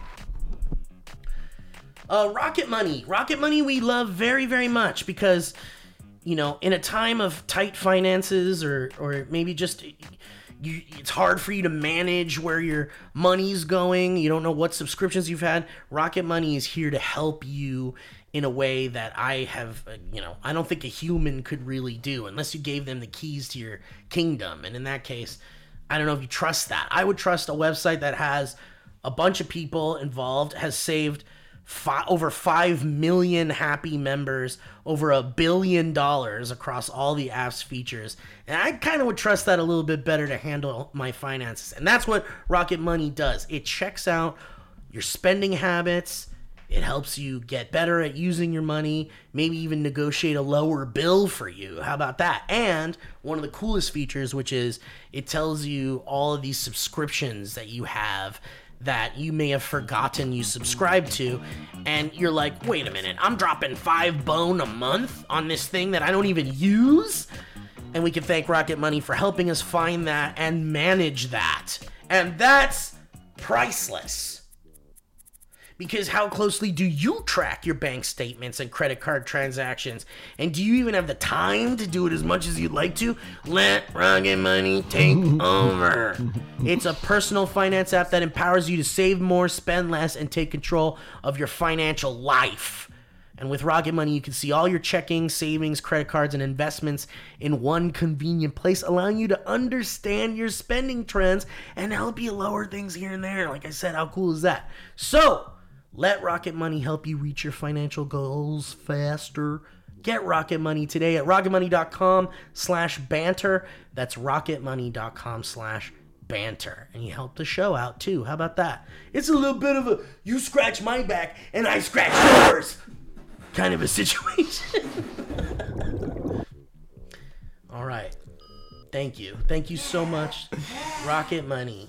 Uh, Rocket Money. Rocket Money we love very, very much because, you know, in a time of tight finances or, or maybe just you, it's hard for you to manage where your money's going. You don't know what subscriptions you've had. Rocket Money is here to help you in a way that I have, uh, you know, I don't think a human could really do unless you gave them the keys to your kingdom. And in that case, I don't know if you trust that. I would trust a website that has a bunch of people involved, has saved Five, over five million happy members, over a billion dollars across all the app's features. And I kind of would trust that a little bit better to handle my finances. And that's what Rocket Money does. It checks out your spending habits. It helps you get better at using your money, maybe even negotiate a lower bill for you. How about that? And one of the coolest features, which is it tells you all of these subscriptions that you have that you may have forgotten you subscribe to, and you're like, wait a minute, I'm dropping five bone a month on this thing that I don't even use? And we can thank Rocket Money for helping us find that and manage that. And that's priceless. Because how closely do you track your bank statements and credit card transactions? And do you even have the time to do it as much as you'd like to? Let Rocket Money take over. It's a personal finance app that empowers you to save more, spend less, and take control of your financial life. And with Rocket Money, you can see all your checking, savings, credit cards, and investments in one convenient place, allowing you to understand your spending trends and help you lower things here and there. Like I said, how cool is that? So, let Rocket Money help you reach your financial goals faster. Get Rocket Money today at rocketmoney.com slash banter. That's rocketmoney.com slash banter. And you help the show out, too. How about that? It's a little bit of a you scratch my back and I scratch yours kind of a situation. All right. Thank you. Thank you so much, Rocket Money.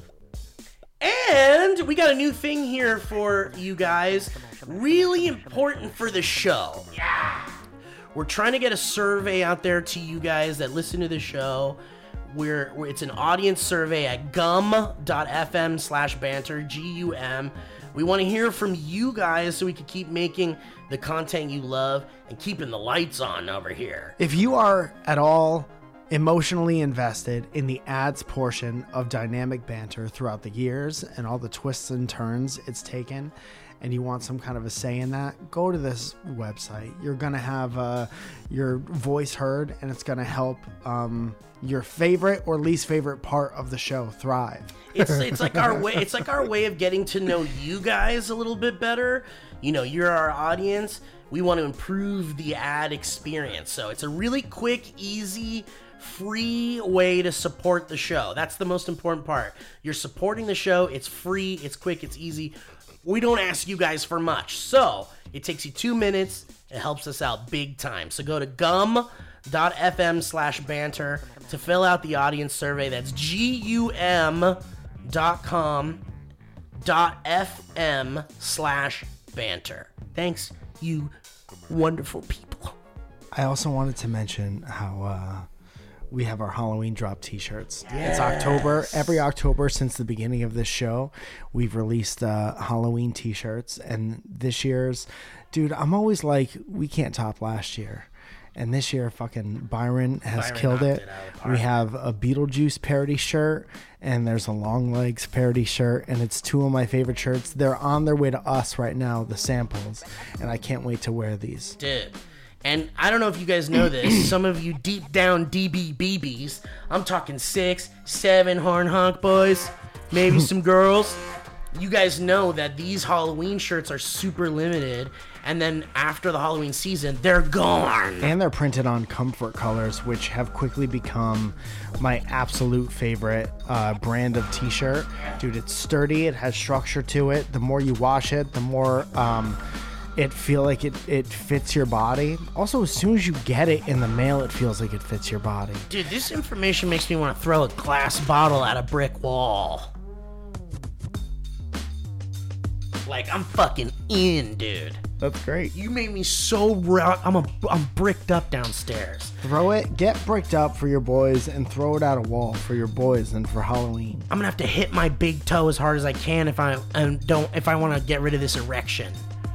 And we got a new thing here for you guys. Really important for the show. Yeah. We're trying to get a survey out there to you guys that listen to the show. We're, we're it's an audience survey at gum.fm slash banter, G U M. We want to hear from you guys so we can keep making the content you love and keeping the lights on over here. If you are at all emotionally invested in the ads portion of Dynamic Banter throughout the years and all the twists and turns it's taken, and you want some kind of a say in that, go to this website. You're going to have uh, your voice heard, and it's going to help um, your favorite or least favorite part of the show thrive. It's it's like our way it's like our way of getting to know you guys a little bit better. You know, you're our audience. We want to improve the ad experience. So it's a really quick, easy, free way to support the show. That's the most important part. You're supporting the show. It's free, it's quick, it's easy. We don't ask you guys for much. So it takes you two minutes. It helps us out big time. So go to gum.fm slash banter to fill out the audience survey. That's G-U-M dot com dot F-M slash banter. Thanks, you wonderful people. I also wanted to mention how uh, we have our Halloween drop t-shirts. Yes. It's October. Every October since the beginning of this show, we've released uh, Halloween t-shirts. And this year's, dude, I'm always like, we can't top last year. And this year, fucking Byron has Byron killed it. it out of the park. We have a Beetlejuice parody shirt, and there's a Long Legs parody shirt, and it's two of my favorite shirts. They're on their way to us right now, the samples, and I can't wait to wear these. Dude. And I don't know if you guys know this. Some of you deep down D B B Bs, I'm talking six, seven horn honk boys, maybe some girls. You guys know that these Halloween shirts are super limited. And then after the Halloween season, they're gone. And they're printed on Comfort colors, which have quickly become my absolute favorite uh, brand of t-shirt. Dude, it's sturdy. It has structure to it. The more you wash it, the more um, it feel like it, it fits your body. Also, as soon as you get it in the mail, it feels like it fits your body. Dude, this information makes me want to throw a glass bottle at a brick wall. Like, I'm fucking in, dude. That's great. You made me so rock. I'm a, I'm bricked up downstairs. Throw it, get bricked up for your boys, and throw it at a wall for your boys and for Halloween. I'm gonna have to hit my big toe as hard as I can if I and don't if I want to get rid of this erection.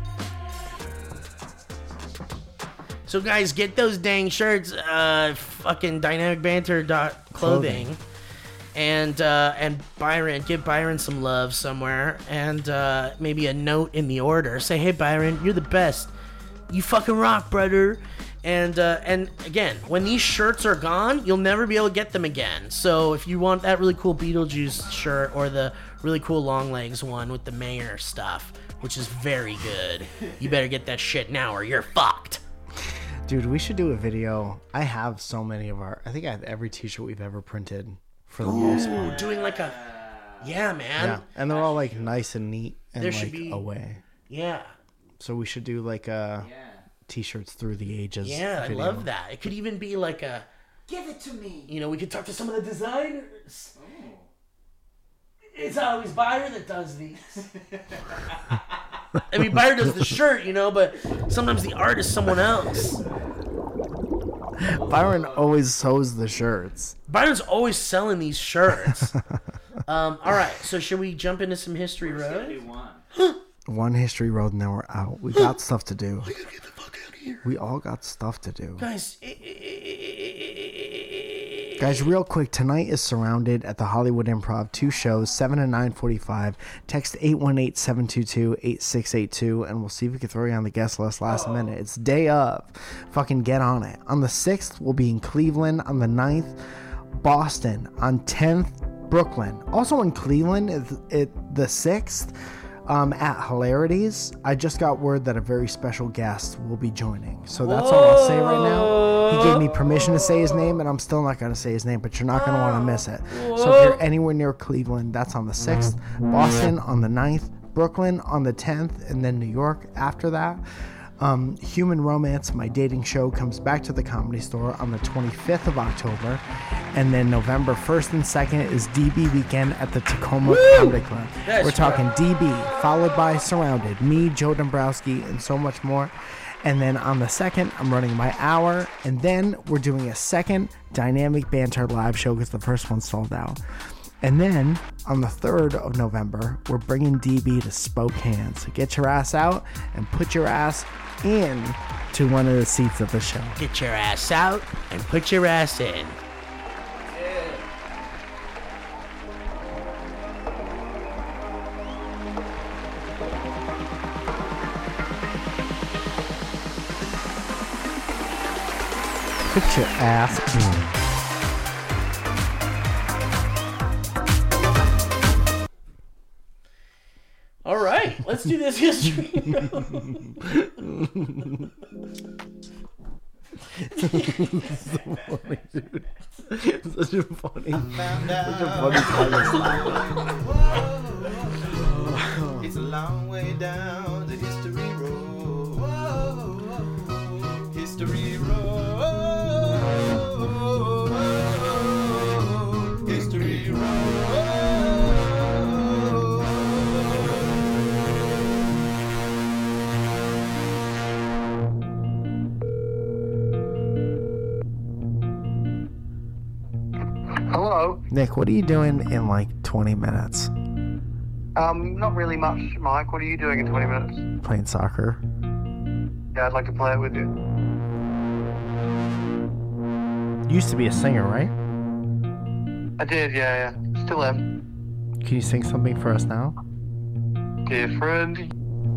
So guys, get those dang shirts. Uh, fucking dynamic banter dot clothing. Clothing. And uh, and Byron, give Byron some love somewhere, and uh, maybe a note in the order. Say, hey Byron, you're the best. You fucking rock, brother. And uh, and again, when these shirts are gone, you'll never be able to get them again. So if you want that really cool Beetlejuice shirt or the really cool Long Legs one with the mayor stuff, which is very good, you better get that shit now or you're fucked. Dude, we should do a video. I have so many of our. I think I have every t-shirt we've ever printed. For the most part. Doing like a, yeah, man. Yeah, and they're all like nice and neat and there like should be, away. Yeah. So we should do like a Yeah. t-shirts through the ages. Yeah, video. I love that. It could even be like a, Give it to me. you know, we could talk to some of the designers. Oh. It's always Byron that does these. I mean, Byron does the shirt, you know, but sometimes the art is someone else. Byron always sews the shirts. Byron's always selling these shirts. um, all right, so should we jump into some history, Road? One History Road, and then we're out. We got stuff to do. We gotta get the fuck out of here. We all got stuff to do. Guys, Guys, real quick, tonight is Surrounded at the Hollywood Improv. Two shows, seven and nine forty-five. Text eight one eight, seven two two, eight six eight two, and we'll see if we can throw you on the guest list last oh. minute. It's day of. Fucking get on it. On the sixth, we'll be in Cleveland. On the ninth, Boston. On tenth, Brooklyn. Also in Cleveland, it, it, the sixth, um, at Hilarities. I just got word that a very special guest will be joining. So that's Whoa. all I'll say right now. He gave me permission to say his name, and I'm still not going to say his name, but you're not going to want to miss it. Whoa. So if you're anywhere near Cleveland, that's on the sixth. Boston on the ninth. Brooklyn on the tenth, and then New York after that. Um, Human Romance, my dating show, comes back to the Comedy Store on the twenty-fifth of October. And then November first and second is D B weekend at the Tacoma Woo! Comedy Club. That's We're talking right. D B, followed by Surrounded, me, Joe Dombrowski, and so much more. And then on the second, I'm running my hour. And then we're doing a second Dynamic Banter live show because the first one sold out. And then on the third of November, we're bringing D B to Spokane. So get your ass out and put your ass in to one of the seats of the show. Get your ass out and put your ass in. Put your ass in. All right, let's do this history. So funny, dude. Such a funny, such a funny time. It's a long way down the history road. History road. History road. Hello. Nick, what are you doing in like twenty minutes? Um, not really much, Mike. What are you doing in twenty minutes? Playing soccer. Yeah, I'd like to play it with you. You used to be a singer, right? I did, yeah, yeah. Still am. Can you sing something for us now? Dear friend.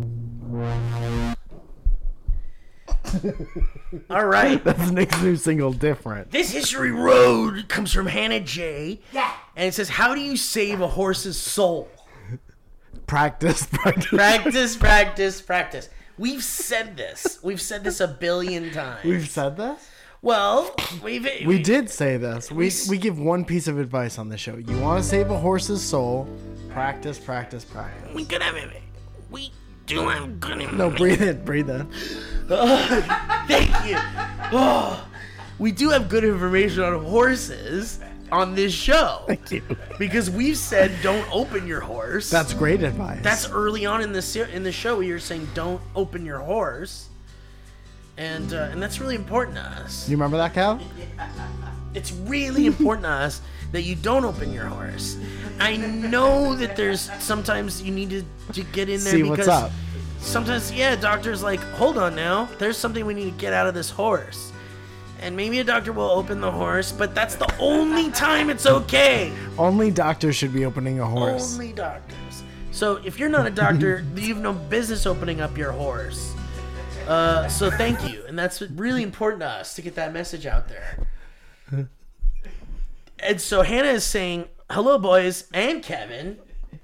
All right. That's Nick's new single, Different. This History Road comes from Hannah J. Yeah. And it says, how do you save a horse's soul? Practice, practice. Practice, practice, practice. We've said this. We've said this a billion times. We've said this? Well, we've... We, we did say this. We, we give one piece of advice on the show. You want to save a horse's soul, practice, practice, practice. We could have it. We do have good information. No, breathe in, breathe in. Oh, thank you. Oh, we do have good information on horses on this show. Thank you. Because we've said don't open your horse. That's great advice. That's early on in the in the show. You're saying don't open your horse, and uh, and that's really important to us. You remember that, Cal? It's really important to us that you don't open your horse. I know that there's sometimes you need to, to get in there See because what's up. Sometimes, yeah, doctor's like, hold on now, there's something we need to get out of this horse. And maybe a doctor will open the horse, but that's the only time it's okay. Only doctors should be opening a horse. Only doctors. So if you're not a doctor, you have no business opening up your horse. Uh, so thank you. And that's really important to us to get that message out there. And so Hannah is saying, hello, boys, and Kevin.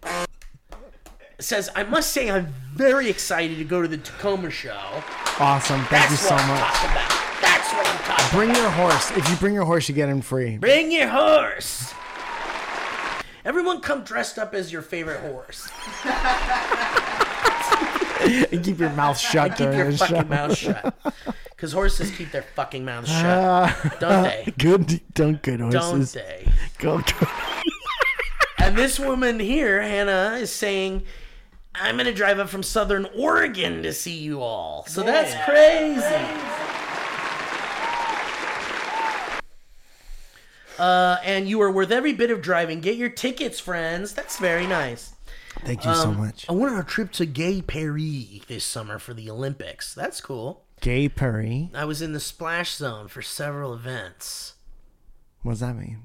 Says, I must say I'm very excited to go to the Tacoma show. Awesome. Thank That's you so what I'm much. talking about. That's what I'm talking Bring about. your horse. If you bring your horse, you get him free. Bring your horse. Everyone come dressed up as your favorite horse. And keep your mouth shut and during keep your the fucking show. mouth shut. Because horses keep their fucking mouths shut. Don't they? Good, don't good horses. Don't they? Go good. And this woman here, Hannah, is saying, I'm going to drive up from Southern Oregon to see you all. So yeah. That's crazy. Uh, and you are worth every bit of driving. Get your tickets, friends. That's very nice. Thank you so much. I went on a trip to Gay Paris this summer for the Olympics. That's cool. Gay Paris? I was in the splash zone for several events. What does that mean?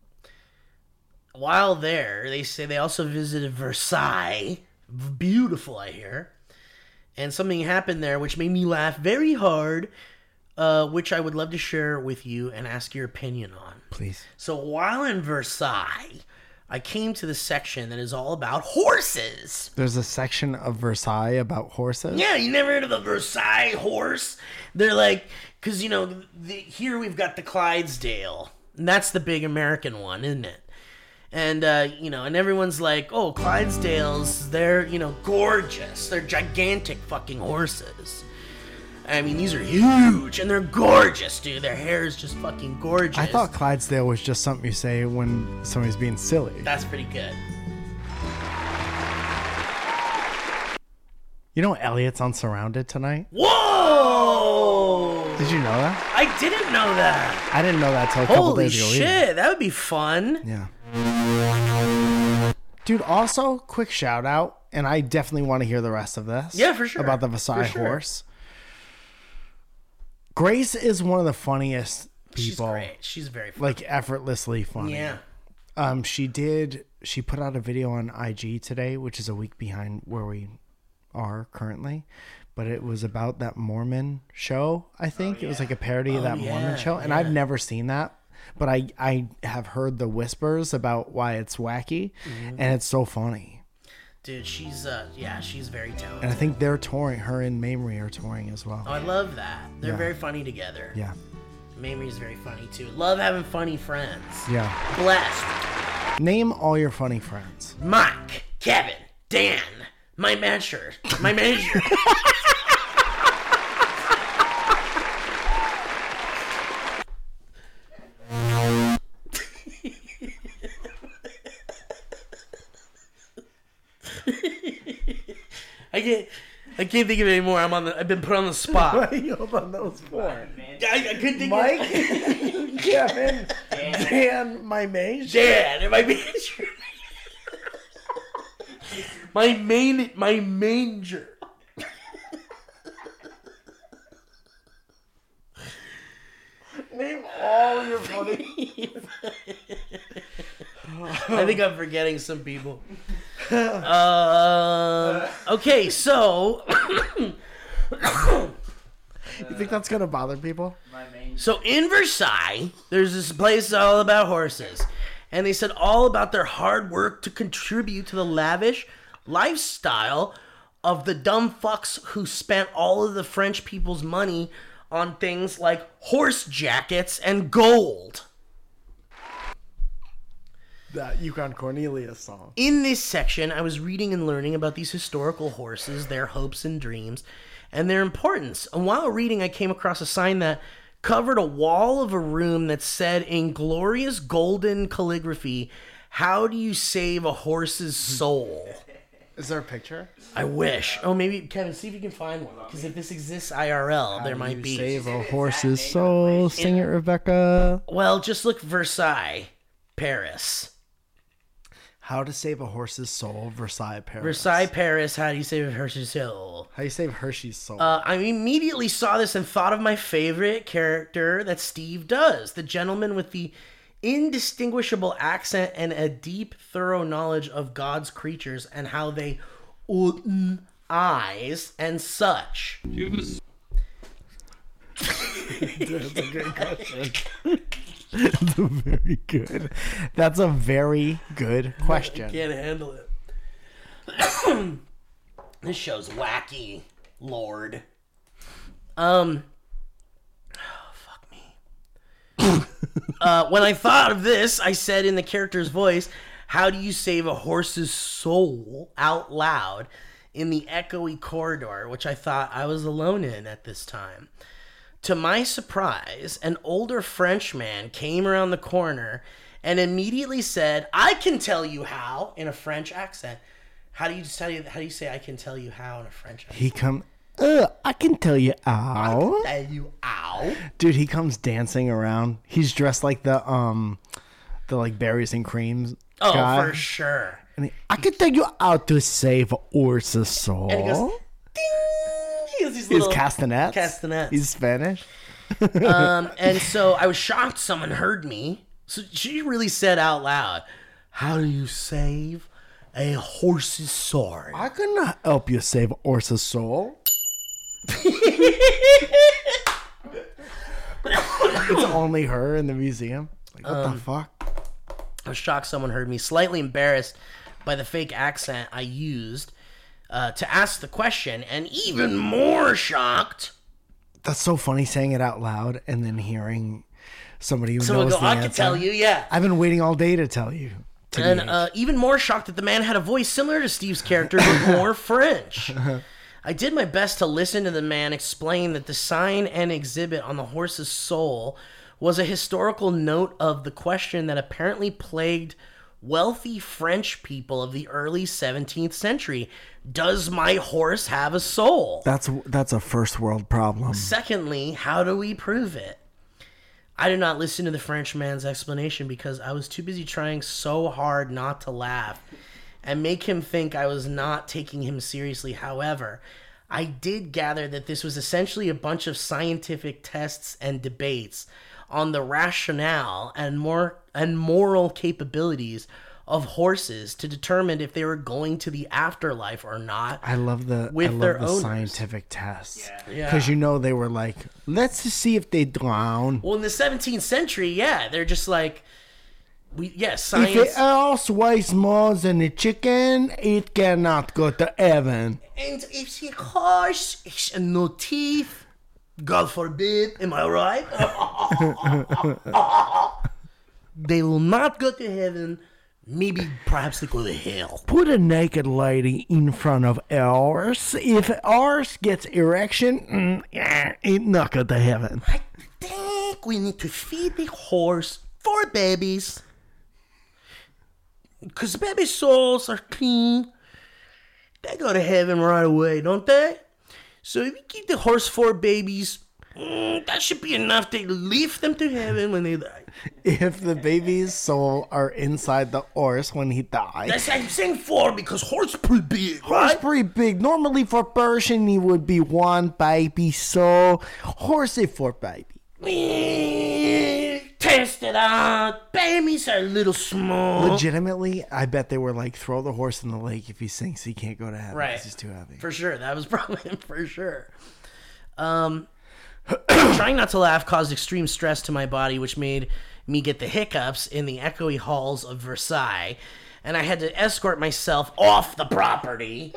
While there, they say they also visited Versailles. Beautiful, I hear. And something happened there which made me laugh very hard, uh, which I would love to share with you and ask your opinion on. Please. So while in Versailles, I came to the section that is all about horses. There's a section of Versailles about horses? Yeah, you never heard of the Versailles horse? They're like, because, you know, the, here we've got the Clydesdale. And that's the big American one, isn't it? And, uh, you know, and everyone's like, oh, Clydesdales, they're, you know, gorgeous. They're gigantic fucking horses. I mean, these are huge, and they're gorgeous, dude. Their hair is just fucking gorgeous. I thought Clydesdale was just something you say when somebody's being silly. That's pretty good. You know Elliot's on Surrounded tonight? Whoa! Did you know that? I didn't know that. I didn't know that till a couple Holy days ago. shit, either. that would be fun. Yeah. Dude, also, quick shout out, and I definitely want to hear the rest of this. Yeah, for sure. About the Versailles For sure. horse. Grace is one of the funniest people. She's great. She's very funny. Like, effortlessly funny. Yeah. Um, she did, she put out a video on I G today, which is a week behind where we are currently. But it was about that Mormon show, I think. Oh, yeah. It was like a parody oh, of that yeah, Mormon show. And yeah. I've never seen that. But I, I have heard the whispers about why it's wacky. Mm-hmm. And it's so funny. Dude, she's, uh, yeah, she's very talented. And I think they're touring. Her and Mamrie are touring as well. Oh, I love that. They're Yeah. very funny together. Yeah. Mamrie's very funny, too. Love having funny friends. Yeah. Blessed. Name all your funny friends. Mike, Kevin, Dan, my manager, my manager. I can't. I can't think of it anymore. I'm on the. I've been put on the spot. What are you up on those for? I, I couldn't think Mike, of it. Kevin, Dan, my mage. Dan, my manager. my main, my manger. Name all your funny. I think I'm forgetting some people. Uh, okay, so You think that's gonna bother people? so in Versailles, there's this place all about horses, and they said all about their hard work to contribute to the lavish lifestyle of the dumb fucks who spent all of the French people's money on things like horse jackets and gold. That Yukon Cornelius song. In this section, I was reading and learning about these historical horses, their hopes and dreams, and their importance. And while reading, I came across a sign that covered a wall of a room that said in glorious golden calligraphy, "How do you save a horse's soul?" Is there a picture? I wish. Oh, maybe, Kevin, see if you can find one. Because if this exists I R L, there might be. Save a horse's soul. Sing it, Rebecca. Well, just look Versailles, Paris. How to save a horse's soul, Versailles, Paris. Versailles, Paris, how do you save a horse's soul? How do you save Hershey's soul? Uh, I immediately saw this and thought of my favorite character that Steve does. The gentleman with the indistinguishable accent and a deep, thorough knowledge of God's creatures and how they open eyes and such. That's a good question. That's a very good. That's a very good question. I can't handle it. This show's wacky, Lord. Um. Oh, fuck me. uh, when I thought of this, I said in the character's voice, "How do you save a horse's soul?" out loud in the echoey corridor, which I thought I was alone in at this time. To my surprise, an older Frenchman came around the corner and immediately said, "I can tell you how," in a French accent. How do you tell you? How do you say "I can tell you how" in a French accent? He come. Uh, I can tell you ow. I can tell you ow. Dude, he comes dancing around. He's dressed like the um, the like berries and creams. Oh, guy. for sure. And he, I can tell you how to save a horse's soul. And he goes, ding! He has these He's little castanets. castanets. He's Spanish. um, and so I was shocked someone heard me. So she really said out loud, how do you save a horse's sword? I can help you save a horse's soul. It's only her in the museum. Like, what Um, the fuck? I was shocked someone heard me, slightly embarrassed by the fake accent I used uh, to ask the question, and even more shocked. That's so funny saying it out loud and then hearing somebody who Someone knows go, the I answer. can tell you, yeah. I've been waiting all day to tell you. To And be uh, even more shocked that the man had a voice similar to Steve's character, but more French. I did my best to listen to the man explain that the sign and exhibit on the horse's soul was a historical note of the question that apparently plagued wealthy French people of the early seventeenth century. Does my horse have a soul? That's that's a first world problem. Secondly, how do we prove it? I did not listen to the Frenchman's explanation because I was too busy trying so hard not to laugh and make him think I was not taking him seriously. However, I did gather that this was essentially a bunch of scientific tests and debates on the rationale and more and moral capabilities of horses to determine if they were going to the afterlife or not. I love the with I love their the owners. scientific tests. Yeah. Because you know they were like, let's see if they drown. Well, in the seventeenth century, yeah, they're just like, we yeah, science. If a horse weighs more than a chicken, it cannot go to heaven. And if the horse has no teeth, God forbid, am I right? They will not go to heaven. Maybe, perhaps they go to hell. Put a naked lady in front of a horse. If a horse gets erection, mm, eh, it not go to heaven. I think we need to feed the horse four babies. Because baby souls are clean. They go to heaven right away, don't they? So if you give the horse four babies, mm, that should be enough to lift them to heaven when they die. If the baby's soul are inside the horse when he dies. That's I'm saying four because horse pretty big, Horse right? pretty big. Normally for person it would be one baby soul. Horse is four baby. Eh, Test it out. Babies are a little small. Legitimately, I bet they were like, throw the horse in the lake. If he sinks, he can't go to heaven. Right. 'Cause he's too heavy. For sure. That was probably for sure. Um, trying not to laugh caused extreme stress to my body, which made me get the hiccups in the echoey halls of Versailles, and I had to escort myself off the property.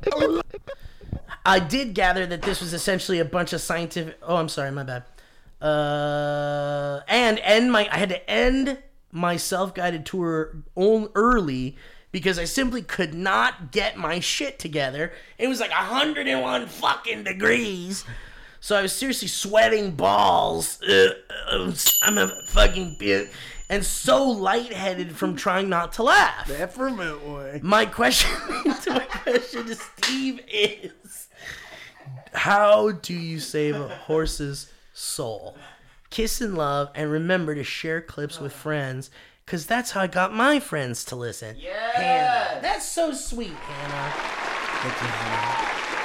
I did gather that this was essentially a bunch of scientific... Oh, I'm sorry, my bad. Uh, and end my... I had to end my self-guided tour on early because I simply could not get my shit together. It was like one hundred one fucking degrees. So I was seriously sweating balls. Uh, uh, I'm a fucking puke. And so lightheaded from trying not to laugh. Peppermint way. My question to my question to Steve is, how do you save a horse's soul? Kiss and love, and remember to share clips with friends, because that's how I got my friends to listen. Yeah, Hannah. That's so sweet, Hannah. Thank you, Hannah.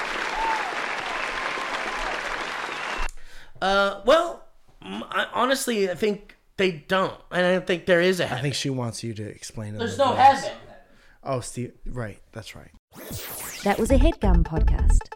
Uh, well, m- I, honestly, I think they don't, and I don't think there is a heaven. I think she wants you to explain it. There's no heaven. Oh, Steve. Right. That's right. That was a HeadGum podcast.